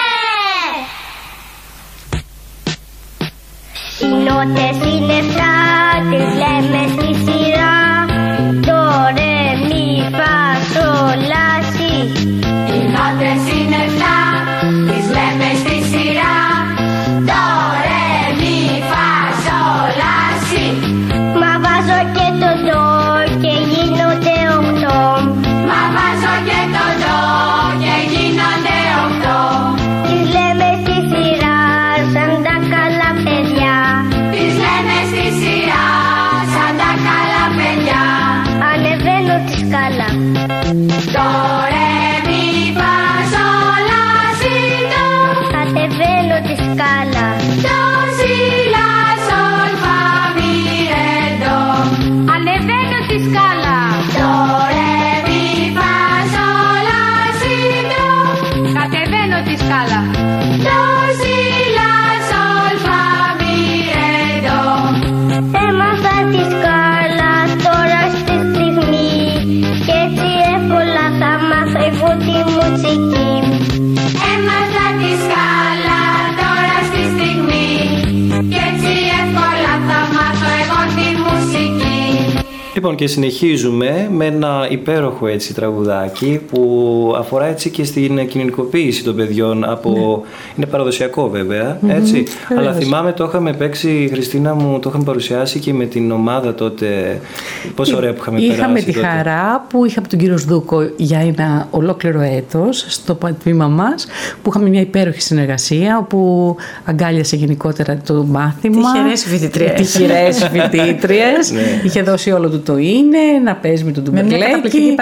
Οι νότες είναι 7, τις λέμε στη σειρά. Το ρε μη φα σολ ლა σι. Οι νότες είναι 7, τις λέμε στη σειρά. Το ρε μη φα σολ ლა σι. Μα βάζω και το ντο και γίνονται 8. Μα βάζω και το ντο και γίνονται 8. Τις λέμε στη σειρά σαν τα καλά παιδιά. Τις λέμε στη σειρά σαν τα καλά παιδιά. Ανεβαίνω τη σκάλα. Το ρε μη φα σολ ლა σι ντο. Κατεβαίνω τη σκάλα. Το σι λα σολ φα μι ρε ντο. Ανεβαίνω τη σκάλα. Το ρε μη φα σολ ლა σι ντο. Κατεβαίνω τη σκάλα. Το σι λα σολ φα μι ρε ντο. Έμαθα τη σκάλα τώρα στη στιγμή και έτσι εύκολα θα μάθω εγώ τη μουσική. Έμαθα τη σκάλα τώρα στη στιγμή και έτσι εύκολα θα μάθω εγώ τη μουσική. Λοιπόν, και συνεχίζουμε με ένα υπέροχο έτσι τραγουδάκι που αφορά έτσι και στην κοινωνικοποίηση των παιδιών από... Είναι παραδοσιακό βέβαια, έτσι, αλλά θυμάμαι το είχαμε παίξει, Χριστίνα μου, το είχαμε παρουσιάσει και με την ομάδα τότε. Πόσο ωραία που είχαμε περάσει. Είχαμε τη τότε χαρά που είχαμε τον κύριο Σδούκο για ένα ολόκληρο έτος στο τμήμα μας, που είχαμε μια υπέροχη συνεργασία, όπου αγκάλιασε γενικότερα το μάθημα. Τυχερές φοιτήτριες. Είχε δώσει όλο του το είναι, να παίζει με τον Ντουμπερλέκη,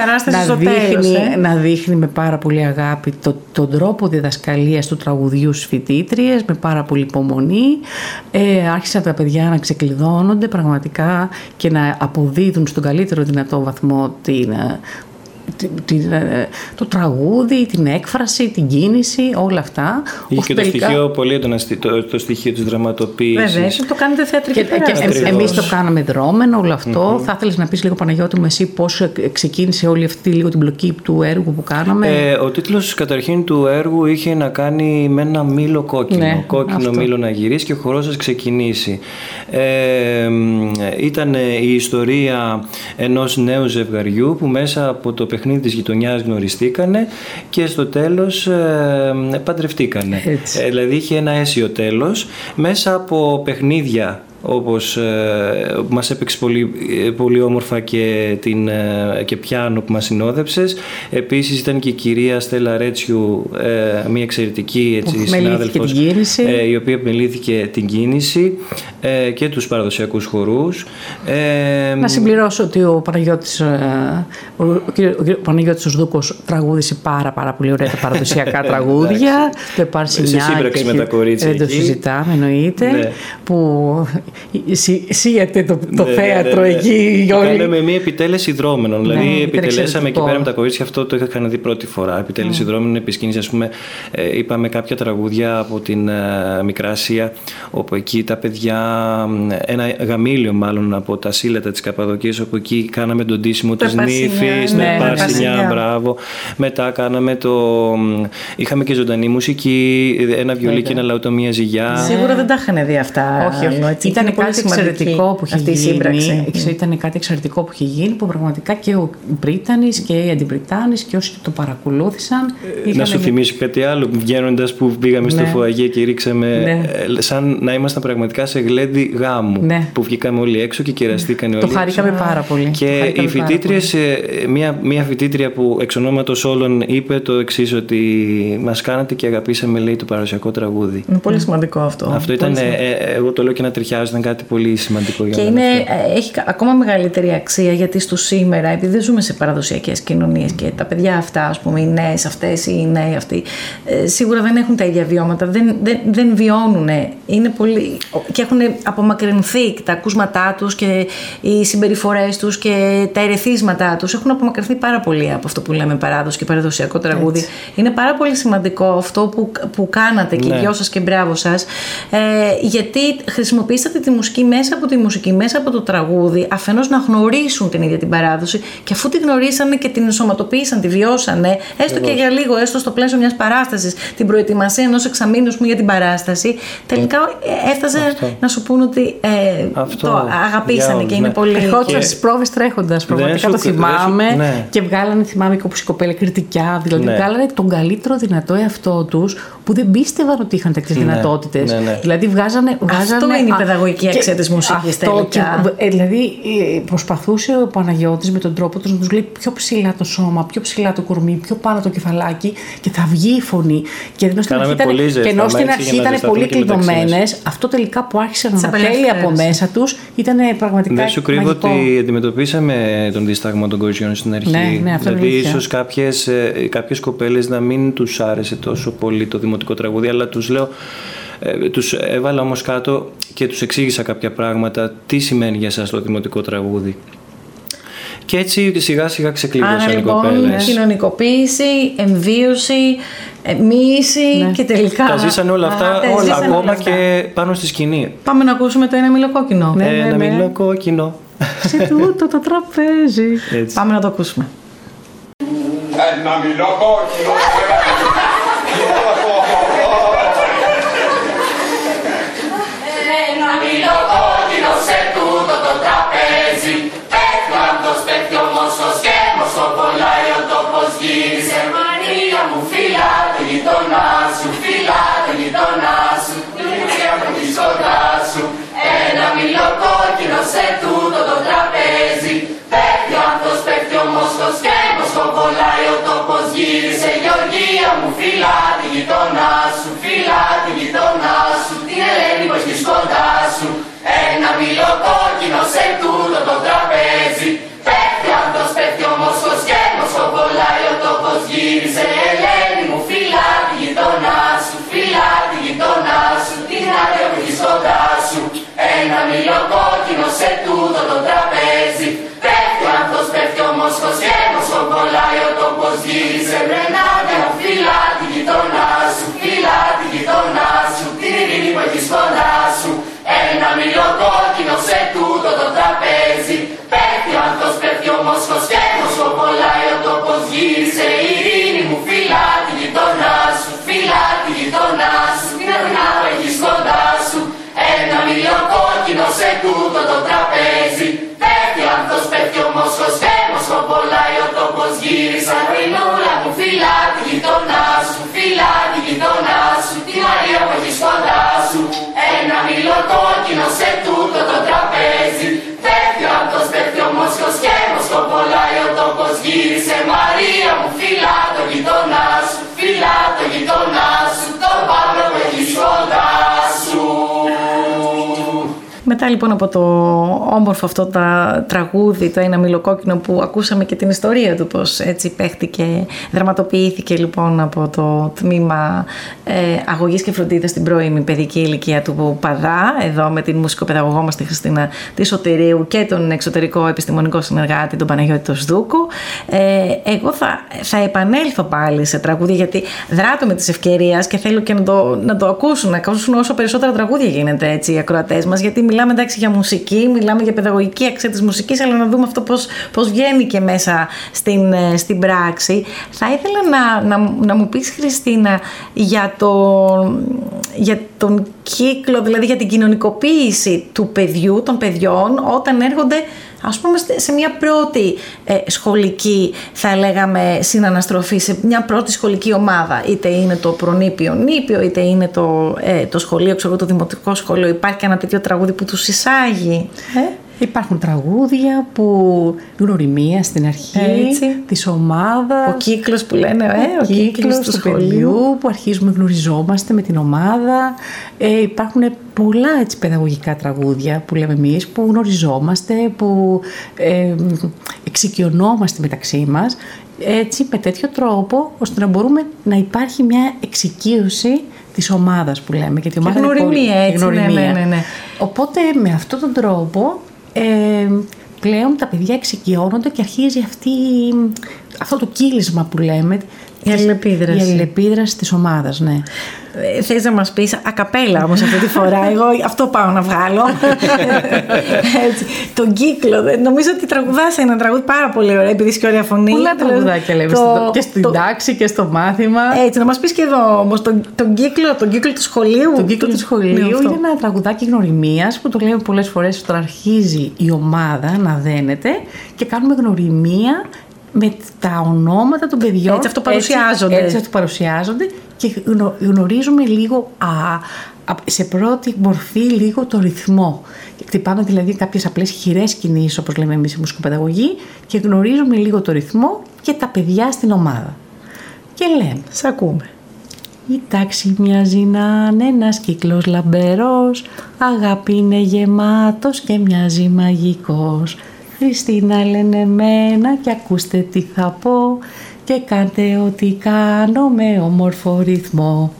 να δείχνει με πάρα πολύ αγάπη τον τρόπο διδασκαλίας του τραγουδιού στις φοιτήτριες, με πάρα πολύ υπομονή. Άρχισαν τα παιδιά να ξεκλειδώνονται πραγματικά και να αποδίδουν στον καλύτερο δυνατό βαθμό το τραγούδι, την έκφραση, την κίνηση, όλα αυτά. Είχε και τελικά... το στοιχείο πολύ έντονα, το στοιχείο της δραματοποίησης. Βέβαια, το κάνετε θεατρική παράσταση. Εμείς το κάναμε δρόμενο όλο αυτό. Θα ήθελες να πεις λίγο, Παναγιώτη μου, εσύ πώς ξεκίνησε όλη αυτή λίγο την μπλοκή του έργου που κάναμε? Ο τίτλος καταρχήν του έργου είχε να κάνει με ένα μήλο κόκκινο. Ναι, κόκκινο αυτό. Μήλο να γυρίσει και ο χορός σας ξεκινήσει. Ήταν η ιστορία ενός νέου ζευγαριού που μέσα από το παιχνίδι της γειτονιάς γνωριστήκανε και στο τέλος παντρευτήκανε. Δηλαδή είχε ένα αίσιο τέλος μέσα από παιχνίδια, όπως μας έπαιξε πολύ, πολύ όμορφα και πιάνο που μας συνόδεψες. Επίσης ήταν και η κυρία Στέλλα Ρέτσιου, μια εξαιρετική συνάδελφος, η οποία επιμελήθηκε την κίνηση και τους παραδοσιακούς χορούς. Να συμπληρώσω ότι ο Παναγιώτης ο Σδούκος τραγούδισε πάρα πολύ ωραία τα παραδοσιακά τραγούδια. Το Επαρσινιά, σε σύμπραξη με τα κορίτσια. Δεν το συζητάμε, εννοείται. Ναι. Που σύεται το θέατρο εκεί. Κάναμε μια επιτέλεση δρόμενων. Δηλαδή, επιτελέσαμε εκεί πέρα με τα κορίτσια, αυτό το είχα δει πρώτη φορά. Επιτέλεση δρόμενων, επισκήνηση, ας πούμε. Είπαμε κάποια τραγούδια από την Μικρά Ασία, όπου εκεί τα παιδιά, ένα γαμήλιο μάλλον από τα Σύλλατα της Καπαδοκίας, όπου εκεί κάναμε τον ντύσιμο της νύφης, Παρσινιά, μπράβο. Μετά κάναμε είχαμε και ζωντανή μουσική, ένα βιολί και ένα λαούτο, μία ζυγιά. Σίγουρα δεν τα είχαν δει αυτά. Όχι. Ήταν κάτι εξαιρετικό που είχε γίνει. Ήταν κάτι εξαιρετικό που είχε γίνει, που πραγματικά και ο Πρίτανης και οι Αντιπριτάνης και όσοι το παρακολούθησαν. Να σου θυμίσω κάτι άλλο, βγαίνοντας που πήγαμε στο φοαγέ και ρίξαμε, σαν να ήμασταν πραγματικά σε γλέντι γάμου. Που βγήκαμε όλοι έξω και κεραστήκαν όλοι. Το χαρήκαμε πάρα πολύ. Και οι φοιτήτριες, μία φοιτήτρια που εξ ονόματος όλων είπε το εξής, ότι μας κάνατε και αγαπήσαμε, λέει, το παραδοσιακό τραγούδι. Είναι πολύ σημαντικό αυτό. Αυτό ήταν, εγώ το λέω και να τριχιάζω, ήταν κάτι πολύ σημαντικό για μένα. Και έχει ακόμα μεγαλύτερη αξία, γιατί στο σήμερα, επειδή δεν ζούμε σε παραδοσιακές κοινωνίες και τα παιδιά αυτά, ας πούμε, οι νέες αυτές ή οι νέοι αυτοί, σίγουρα δεν έχουν τα ίδια βιώματα, δεν βιώνουν. Είναι πολύ, και έχουν απομακρυνθεί τα ακούσματά τους και οι συμπεριφορές τους και τα ερεθίσματά τους έχουν απομακρυνθεί πάρα πολύ από αυτό που λέμε παράδοση και παραδοσιακό τραγούδι. Έτσι. Είναι πάρα πολύ σημαντικό αυτό που κάνατε και οι δυο σας και μπράβο σας, γιατί χρησιμοποιήσατε τη μουσική, μέσα από τη μουσική, μέσα από το τραγούδι, αφενός να γνωρίσουν την ίδια την παράδοση, και αφού τη γνωρίσανε και την ενσωματοποίησαν, τη βιώσανε, έστω και για λίγο, έστω στο πλαίσιο μιας παράστασης, την προετοιμασία ενός εξαμήνου για την παράσταση, τελικά έφτασε να σου πούν ότι το αγαπήσανε και είναι πολύ. Ερχόντουσαν στις πρόβες τρέχοντας, πραγματικά το θυμάμαι, και βγάλανε, θυμάμαι, όπως η κοπέλα κριτικιά, δηλαδή βγάλανε τον καλύτερο δυνατό εαυτό τους, που δεν πίστευαν ότι είχαν τέτοιες δυνατότητες. Δηλαδή βγάζανε. Αυτό είναι η παιδαγωγική αξία της μουσικής τελικά. Δηλαδή προσπαθούσε ο Παναγιώτης με τον τρόπο του να τους λέει πιο ψηλά το σώμα, πιο ψηλά το κορμί, πιο πάνω το κεφαλάκι, και θα βγει η φωνή. Και ενώ στην αρχή ήταν πολύ κλειδωμένες, αυτό τελικά που άρχισε να τέλει από μέσα τους ήταν πραγματικά. Δεν σου κρύβω ότι αντιμετωπίσαμε τον διστάγμα των κοριτσιών στην αρχή. Δηλαδή, ίσως κάποιες κοπέλες να μην τους άρεσε τόσο πολύ το δημοτικό τραγούδι, αλλά τους έβαλα όμως κάτω και τους εξήγησα κάποια πράγματα, τι σημαίνει για σας το δημοτικό τραγούδι. Και έτσι σιγά σιγά ξεκλείδωσαν οι κοπέλες. Κοινωνικοποίηση, εμβίωση, μοίηση και τελικά. Τα ζήσαν όλα αυτά, ακόμα και πάνω στη σκηνή. Πάμε να ακούσουμε το Ένα Μιλοκόκκινο. Ένα μιλοκόκκινο. Σε τούτο το τραπέζι. Έτσι. Πάμε να το ακούσουμε. Ένα μιλοκόκκινο. Ένα μιλοκόκκινο σε τούτο το τραπέζι. Πέφτει απ' το σπέφτει όμως ο σκέμος, το κολλάει ο τόπος γύρισε. Μαρία μου, φίλα του γειτονά σου, φίλα του γειτονά σου, Μαρία μου της κοντά σου. Ένα μιλοκόκκινο σε τούτο το τραπέζι. Πέφτει απ' το σπέφτει όμως το σκέμος, το κολλάει ο τόπος γύρισε. Γεωργία μου, φίλα του γειτονά σου, φίλα του γειτονά σου, την Ελένη που έχεις κοντά σου. Ένα μιλοκόκκινο σε τούτο το τραπέζι. Πέφτει απ' το σπέφτει όμως το σκέμος, το κολλάει ο τόπος γύρισε. Ελένη μου, φίλα του γειτονά σου, φίλα του γειτονά σου, την Άδεια που έχεις κοντά σου. Ένα μιλοκόκκινο σε τούτο το τραπέζι. Πέφτει απ' το σπέφτει όμως το σκέμος, το κολλάει ο τόπος γύρισε. Άδεια μου, φίλα του γειτονά σου, φίλα του γειτονά σου, την Ειρήνη που έχεις κοντά σου. Ένα μιλοκόκκινο σε τούτο το τραπέζι. Πέφτει απ' το σπέφτει όμως το σκέμος, το κολλάει ο τόπος γύρισε. Ειρήνη μου, φίλα του γειτονά σου, φίλα του γειτονά σου, την Αθηνά που έχεις κοντά σου. Ένα μιλοκόκκινο σε τούτο το τραπέζι. Πέφτει απ' το σπέφτει όμως το σκέμος, το κολλάει ο τόπος γύρισε. Ειρηνούλα μου, φίλα του γειτονά σου, φίλα του γειτονά σου, τη Μαρία που έχεις κοντά σου. Ένα μιλοκόκκινο σε τούτο το τραπέζι. Πέφτει απ' το σπέφτει όμως το σκέμος, το κολλάει ο τόπος γύρισε. Μαρία μου, φίλα το γειτονά σου, φίλα το γειτονά σου, τον Παύλο που έχεις κοντά σου. μετά λοιπόν από το όμορφο αυτό τραγούδι, το Ένα Μήλο-Κόκκινο, που ακούσαμε και την ιστορία του πώς έτσι παίχτηκε, δραματοποιήθηκε λοιπόν από το τμήμα αγωγής και φροντίδας στην πρώιμη παιδική ηλικία του Παδά, εδώ με την μουσικοπαιδαγωγό μας τη Χριστίνα τη Σωτηρίου και τον εξωτερικό επιστημονικό συνεργάτη τον Παναγιώτη το Σδούκου. Εγώ θα επανέλθω πάλι σε τραγούδια, γιατί δράτω με τις ευκαιρίες και θέλω και να το ακούσουν όσο περισσότερα τραγούδια γίνεται έτσι οι ακροατές μας, γιατί μιλάμε εντάξει για μουσική, μιλάμε για παιδαγωγική αξία της μουσικής, αλλά να δούμε αυτό πώς βγαίνει και μέσα στην πράξη. Θα ήθελα να μου πεις, Χριστίνα, για τον κύκλο, δηλαδή για την κοινωνικοποίηση του παιδιού, των παιδιών, όταν έρχονται, ας πούμε, σε μια πρώτη σχολική, θα λέγαμε, συναναστροφή, σε μια πρώτη σχολική ομάδα, είτε είναι το προνήπιο νήπιο, είτε είναι το σχολείο, το δημοτικό σχολείο. Υπάρχει και ένα τέτοιο τραγούδι που τους εισάγει? Υπάρχουν τραγούδια που γνωριμία στην αρχή της ομάδας. Ο κύκλος που λένε, ο κύκλος του σχολείου, που αρχίζουμε, γνωριζόμαστε με την ομάδα. Υπάρχουν πολλά έτσι παιδαγωγικά τραγούδια που λέμε εμείς, που γνωριζόμαστε, που εξοικειωνόμαστε μεταξύ μας, έτσι με τέτοιο τρόπο ώστε να μπορούμε να υπάρχει μια εξοικείωση της ομάδας που λέμε. Γιατί η ομάδα είναι γνωριμία. Ναι. Οπότε με αυτόν τον τρόπο πλέον τα παιδιά εξοικειώνονται και αρχίζει αυτό το κύλισμα που λέμε, η αλληλεπίδραση της ομάδας, ναι. Θες να μας πεις ακαπέλα όμως αυτή τη φορά? Εγώ αυτό πάω να βγάλω. Έτσι, τον κύκλο. Νομίζω ότι τραγουδάς ένα τραγούδι πάρα πολύ ωραίο, επειδή είσαι και ωραία φωνή. Πολλά τραγουδάκια λέμε και στην τάξη και στο μάθημα. Έτσι, να μας πεις και εδώ όμως τον κύκλο του σχολείου. Τον κύκλο του σχολείου είναι ένα τραγουδάκι γνωριμίας που το λέμε πολλές φορές όταν αρχίζει η ομάδα να δένεται και κάνουμε γνωριμία με τα ονόματα των παιδιών. Έτσι αυτοπαρουσιάζονται. Και γνωρίζουμε λίγο σε πρώτη μορφή λίγο το ρυθμό. Χτυπάμε δηλαδή κάποιες απλές χειρές κινήσεις, όπως λέμε εμείς η μουσικοπαιδαγωγή, και γνωρίζουμε λίγο το ρυθμό και τα παιδιά στην ομάδα. Και λέμε, σ' ακούμε. Η τάξη μοιάζει να είναι ένας κύκλος λαμπερός, αγάπη είναι γεμάτος και μοιάζει μαγικός. Χριστίνα λένε εμένα και ακούστε τι θα πω, και κάντε ό,τι κάνω με όμορφο ρυθμό.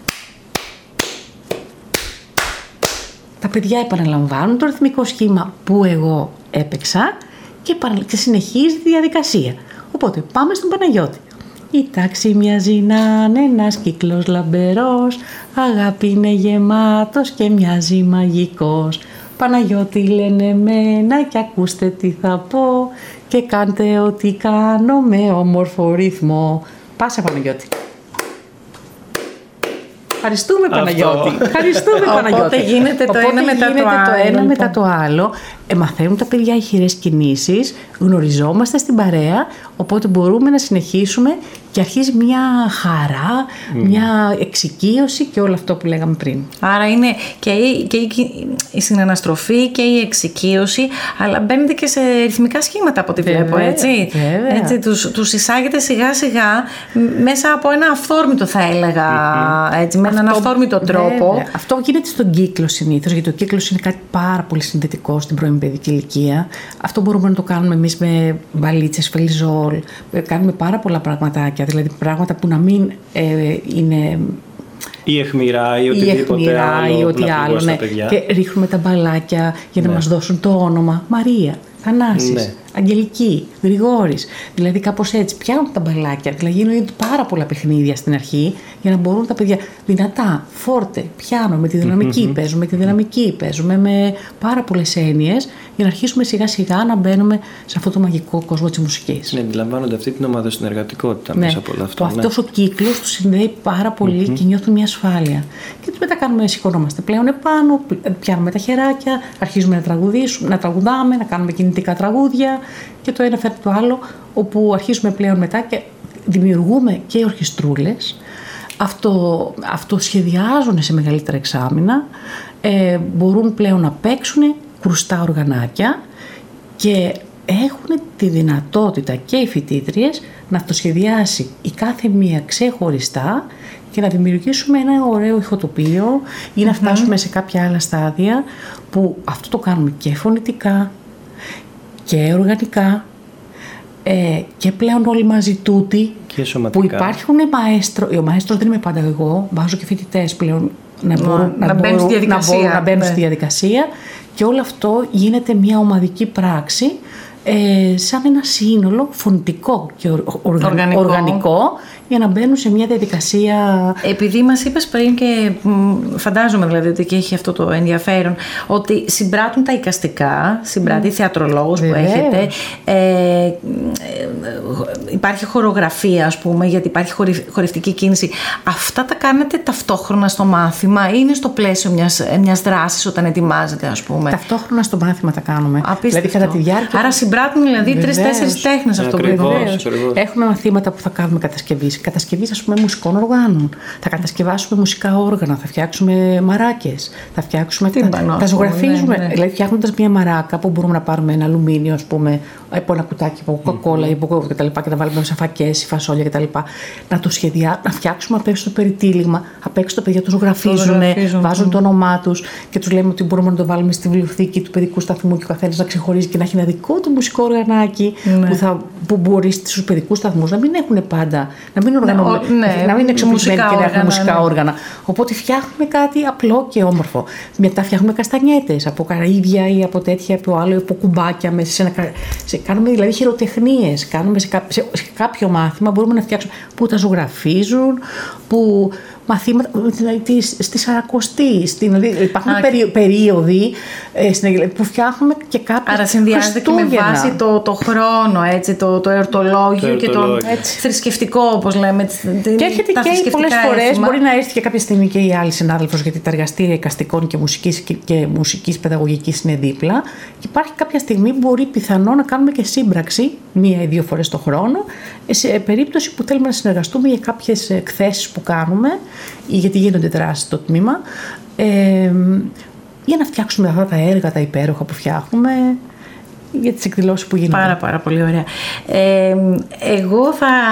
Τα παιδιά επαναλαμβάνουν το ρυθμικό σχήμα που εγώ έπαιξα και συνεχίζει τη διαδικασία. Οπότε πάμε στον Παναγιώτη. Η τάξη μοιάζει να είναι ένας κύκλος λαμπερός, αγάπη είναι γεμάτος και μοιάζει μαγικός. Παναγιώτη λένε εμένα και ακούστε τι θα πω, και κάντε ό,τι κάνω με όμορφο ρυθμό. Πάσα, Παναγιώτη. Ευχαριστούμε, Παναγιώτη. Οπότε γίνεται το ένα μετά το άλλο. Μαθαίνουν τα παιδιά ηχηρές κινήσεις, γνωριζόμαστε στην παρέα, οπότε μπορούμε να συνεχίσουμε και αρχίζει μια χαρά, μια εξοικείωση και όλο αυτό που λέγαμε πριν. Άρα είναι και η συναναστροφή και η εξοικείωση, αλλά μπαίνετε και σε ρυθμικά σχήματα από ό,τι βλέπω, έτσι. Έτσι τους εισάγετε σιγά σιγά μέσα από ένα αυθόρμητο, θα έλεγα, έτσι, με έναν αυθόρμητο τρόπο. Αυτό γίνεται στον κύκλο συνήθως, γιατί ο κύκλος είναι κάτι πάρα πολύ συνδετικό στην πρώιμη παιδική ηλικία. Αυτό μπορούμε να το κάνουμε εμείς με μπαλίτσες, φελιζόλ, κάνουμε πάρα πολλά πραγματάκια, δηλαδή πράγματα που να μην είναι ή αιχμηρά ή οτιδήποτε άλλο, ή ό,τι άλλο, ναι. Και ρίχνουμε τα μπαλάκια για να μας δώσουν το όνομα Μαρία, Θανάσης, Αγγελική, Γρηγόρης. Δηλαδή κάπως έτσι πιάνουν τα μπαλάκια. Δηλαδή γίνονται πάρα πολλά παιχνίδια στην αρχή για να μπορούν τα παιδιά δυνατά, φόρτε, πιάνο, με τη δυναμική παίζουμε, τη δυναμική παίζουμε, με πάρα πολλές έννοιες, για να αρχίσουμε σιγά σιγά να μπαίνουμε σε αυτό το μαγικό κόσμο της μουσικής. Ναι, αντιλαμβάνονται αυτή την ομαδοσυνεργατικότητα μέσα από όλο αυτό. Αυτός ο κύκλος τους συνδέει πάρα πολύ και νιώθουν μια ασφάλεια. Και μετά σηκωνόμαστε πλέον επάνω, πιάνουμε τα χεράκια, αρχίζουμε να τραγουδήσουμε, να τραγουδάμε, να κάνουμε κινητικά τραγούδια, και το ένα φέρνει το άλλο, όπου αρχίζουμε πλέον μετά και δημιουργούμε και ορχιστρούλες. Αυτό σχεδιάζουν σε μεγαλύτερα εξάμηνα, μπορούν πλέον να παίξουν κρουστά οργανάκια και έχουν τη δυνατότητα και οι φοιτήτριες να αυτοσχεδιάσει η κάθε μία ξεχωριστά και να δημιουργήσουμε ένα ωραίο ηχοτοπίο ή να φτάσουμε σε κάποια άλλα στάδια που αυτό το κάνουμε και φωνητικά και οργανικά και πλέον όλοι μαζί τούτοι και σωματικά. Που υπάρχουν μαέστρο, ο μαέστρος δεν είμαι πάντα εγώ, βάζω και φοιτητές πλέον να μπαίνουν στη διαδικασία και όλο αυτό γίνεται μια ομαδική πράξη σαν ένα σύνολο φωνητικό και οργανικό για να μπαίνουν σε μια διαδικασία. Επειδή μας είπες πριν και φαντάζομαι δηλαδή ότι και έχει αυτό το ενδιαφέρον ότι συμπράττουν τα εικαστικά, συμπράττει θεατρολόγους που έχετε, υπάρχει χορογραφία ας πούμε, γιατί υπάρχει χορευτική κίνηση. Αυτά τα κάνετε ταυτόχρονα στο μάθημα ή είναι στο πλαίσιο μιας δράσης όταν ετοιμάζετε ας πούμε? Ταυτόχρονα στο μάθημα τα κάνουμε. Απίστευτο. Δηλαδή κατά τη διάρκεια. Άρα συμπράττουν δηλαδή 3-4 τέχνες αυτό που λέτε. Έχουμε μαθήματα που θα κάνουμε κατασκευής ας πούμε μουσικών οργάνων. Θα κατασκευάσουμε μουσικά όργανα, θα φτιάξουμε μαράκες, θα φτιάξουμε. Θα ζωγραφίζουμε. Ναι. Δηλαδή, φτιάχνοντας μια μαράκα που μπορούμε να πάρουμε ένα αλουμίνιο, ας πούμε, από ένα κουτάκι από κοκακόλα ή από κτλ. Και να βάλουμε σε φακές ή φασόλια κτλ. Να το να φτιάξουμε απ' έξω το περιτύλιγμα. Απ' έξω τα παιδιά το ζωγραφίζουν, βάζουν το όνομά τους και τους λέμε ότι μπορούμε να το βάλουμε στη βιβλιοθήκη του παιδικού σταθμού και ο καθένας να ξεχωρίζει και να έχει ένα δικό του μουσικό οργανάκι που μπορεί στους παιδικούς σταθμούς να μην έχουν πάντα, να μην να μην είναι εξομολυσμένοι και να έχουν μουσικά όργανα. Οπότε φτιάχνουμε κάτι απλό και όμορφο. Μετά φτιάχνουμε καστανιέτες από καρύδια ή από τέτοια, από άλλο, από κουμπάκια μέσα κάνουμε δηλαδή χειροτεχνίες. Κάνουμε σε κάποιο μάθημα μπορούμε να φτιάξουμε που τα ζωγραφίζουν, που μαθήματα στη Σαρακοστή. Υπάρχουν περίοδοι που φτιάχνουμε και κάποια. Άρα συνδυάζεται και με βάση το χρόνο, έτσι, το εορτολόγιο και το θρησκευτικό, όπως λέμε. Και έρχεται και πολλές φορές μπορεί να έρθει και κάποια στιγμή και η άλλη συνάδελφος, γιατί τα εργαστήρια εικαστικών και μουσικής παιδαγωγικής είναι δίπλα. Και υπάρχει κάποια στιγμή που μπορεί πιθανό να κάνουμε και σύμπραξη 1 ή 2 φορές το χρόνο, σε περίπτωση που θέλουμε να συνεργαστούμε για κάποιες εκθέσεις που κάνουμε ή γιατί γίνονται δράσεις στο τμήμα, για να φτιάξουμε αυτά τα έργα, τα υπέροχα που φτιάχνουμε για τις εκδηλώσεις που γίνονται. Πάρα πολύ ωραία. Εγώ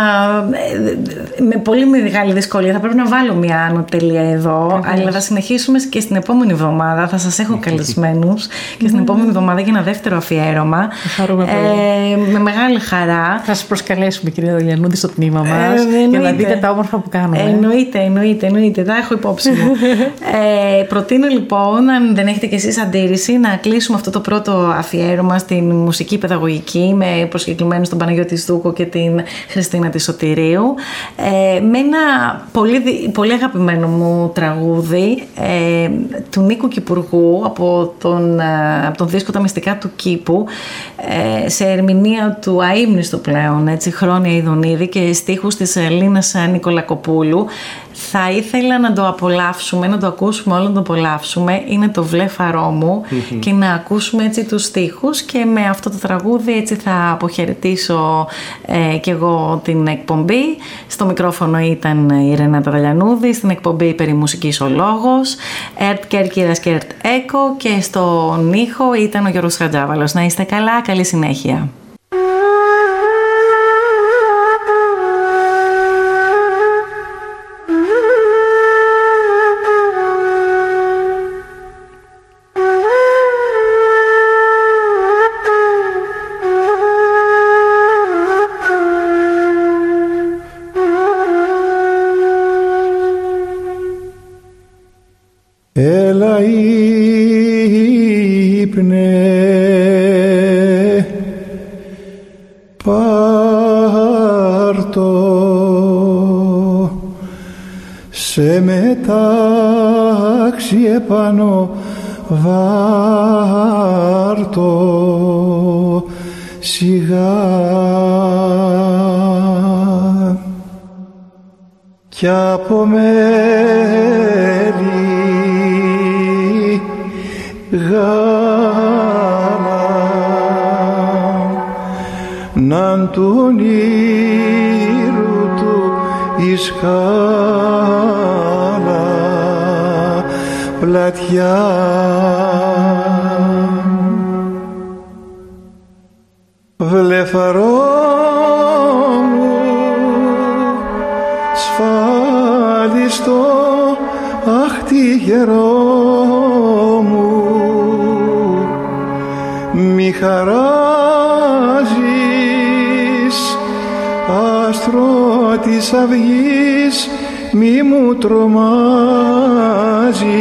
με πολύ μεγάλη δυσκολία θα πρέπει να βάλω μια άνω τελεία εδώ, αλλά θα συνεχίσουμε και στην επόμενη εβδομάδα. Θα σας έχω καλεσμένους και στην επόμενη εβδομάδα για ένα δεύτερο αφιέρωμα. Με μεγάλη χαρά. Θα σας προσκαλέσουμε, κυρία Δολιανούδη, στο τμήμα μας για να δείτε τα όμορφα που κάνουμε. Εννοείται. Τα έχω υπόψη μου. Προτείνω λοιπόν, αν δεν έχετε κι εσείς αντίρρηση, να κλείσουμε αυτό το πρώτο αφιέρωμα στην μουσική παιδαγωγική με προσκεκλημένους τον Παναγιώτη Στούκο και την Χριστίνα τη Σωτηρίου, με ένα πολύ αγαπημένο μου τραγούδι του Νίκου Κυπουργού από τον δίσκο «Τα μυστικά του κήπου», σε ερμηνεία του αείμνηστου πλέον, έτσι, Χρόνια Ιδονίδη και στίχους της Ελλήνας Νικολακοπούλου. Θα ήθελα να το απολαύσουμε, να το ακούσουμε όλο, να το απολαύσουμε. Είναι το «Βλέφαρό μου» και να ακούσουμε έτσι τους στίχους, και με αυτό το τραγούδι έτσι θα αποχαιρετήσω και εγώ την εκπομπή. Στο μικρόφωνο ήταν η Ρενάτα Δαλιανούδη, στην εκπομπή περί μουσικής ο λόγος, ΕΡΤ Κέρκυρας και ΕΡΤ ΕΚΟ, και στον ήχο ήταν ο Γιώργος Χατζάβαλος. Να είστε καλά, καλή συνέχεια. Έλα ύπνε, πάρτο, σε μετάξει επάνω, βάρτο σιγά, κι από γάλα ναν του ήρου του η σκάλα πλατιά. Βλέφαρό μου αχ τι γερό μου, μη χαράζεις, άστρο της αυγής, μη μου τρομάζεις.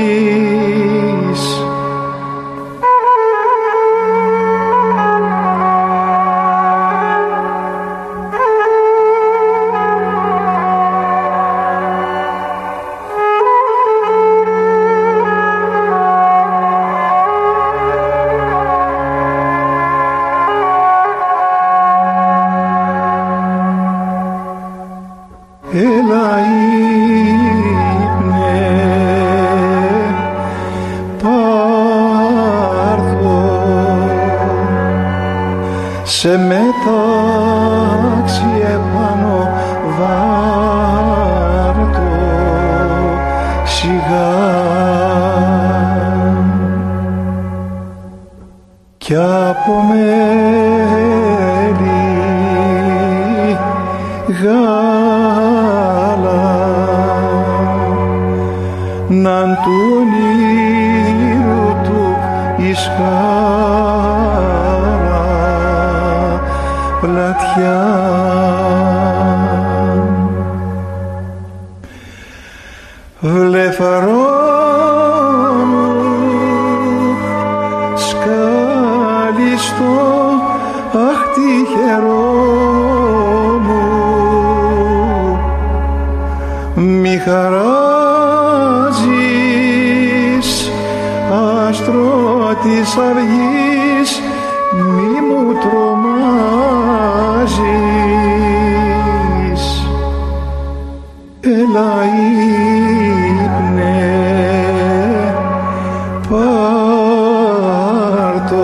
Έλα ύπνε, πάρθω, σε μετάξι επάνω βάρτο σιγά, κι από μέλη ναν του όνειρου του εις χάρα πλατιά. Βλεφαρό μου σκάλιστο, αχ τυχερό μου, μη χαράζεις, άστρο της αυγής, μη μου τρομάζεις. Έλα ύπνε, πάρτο,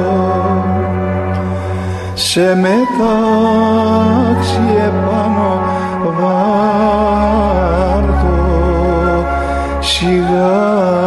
σε μετάξι επάνω βάρτο σιγά.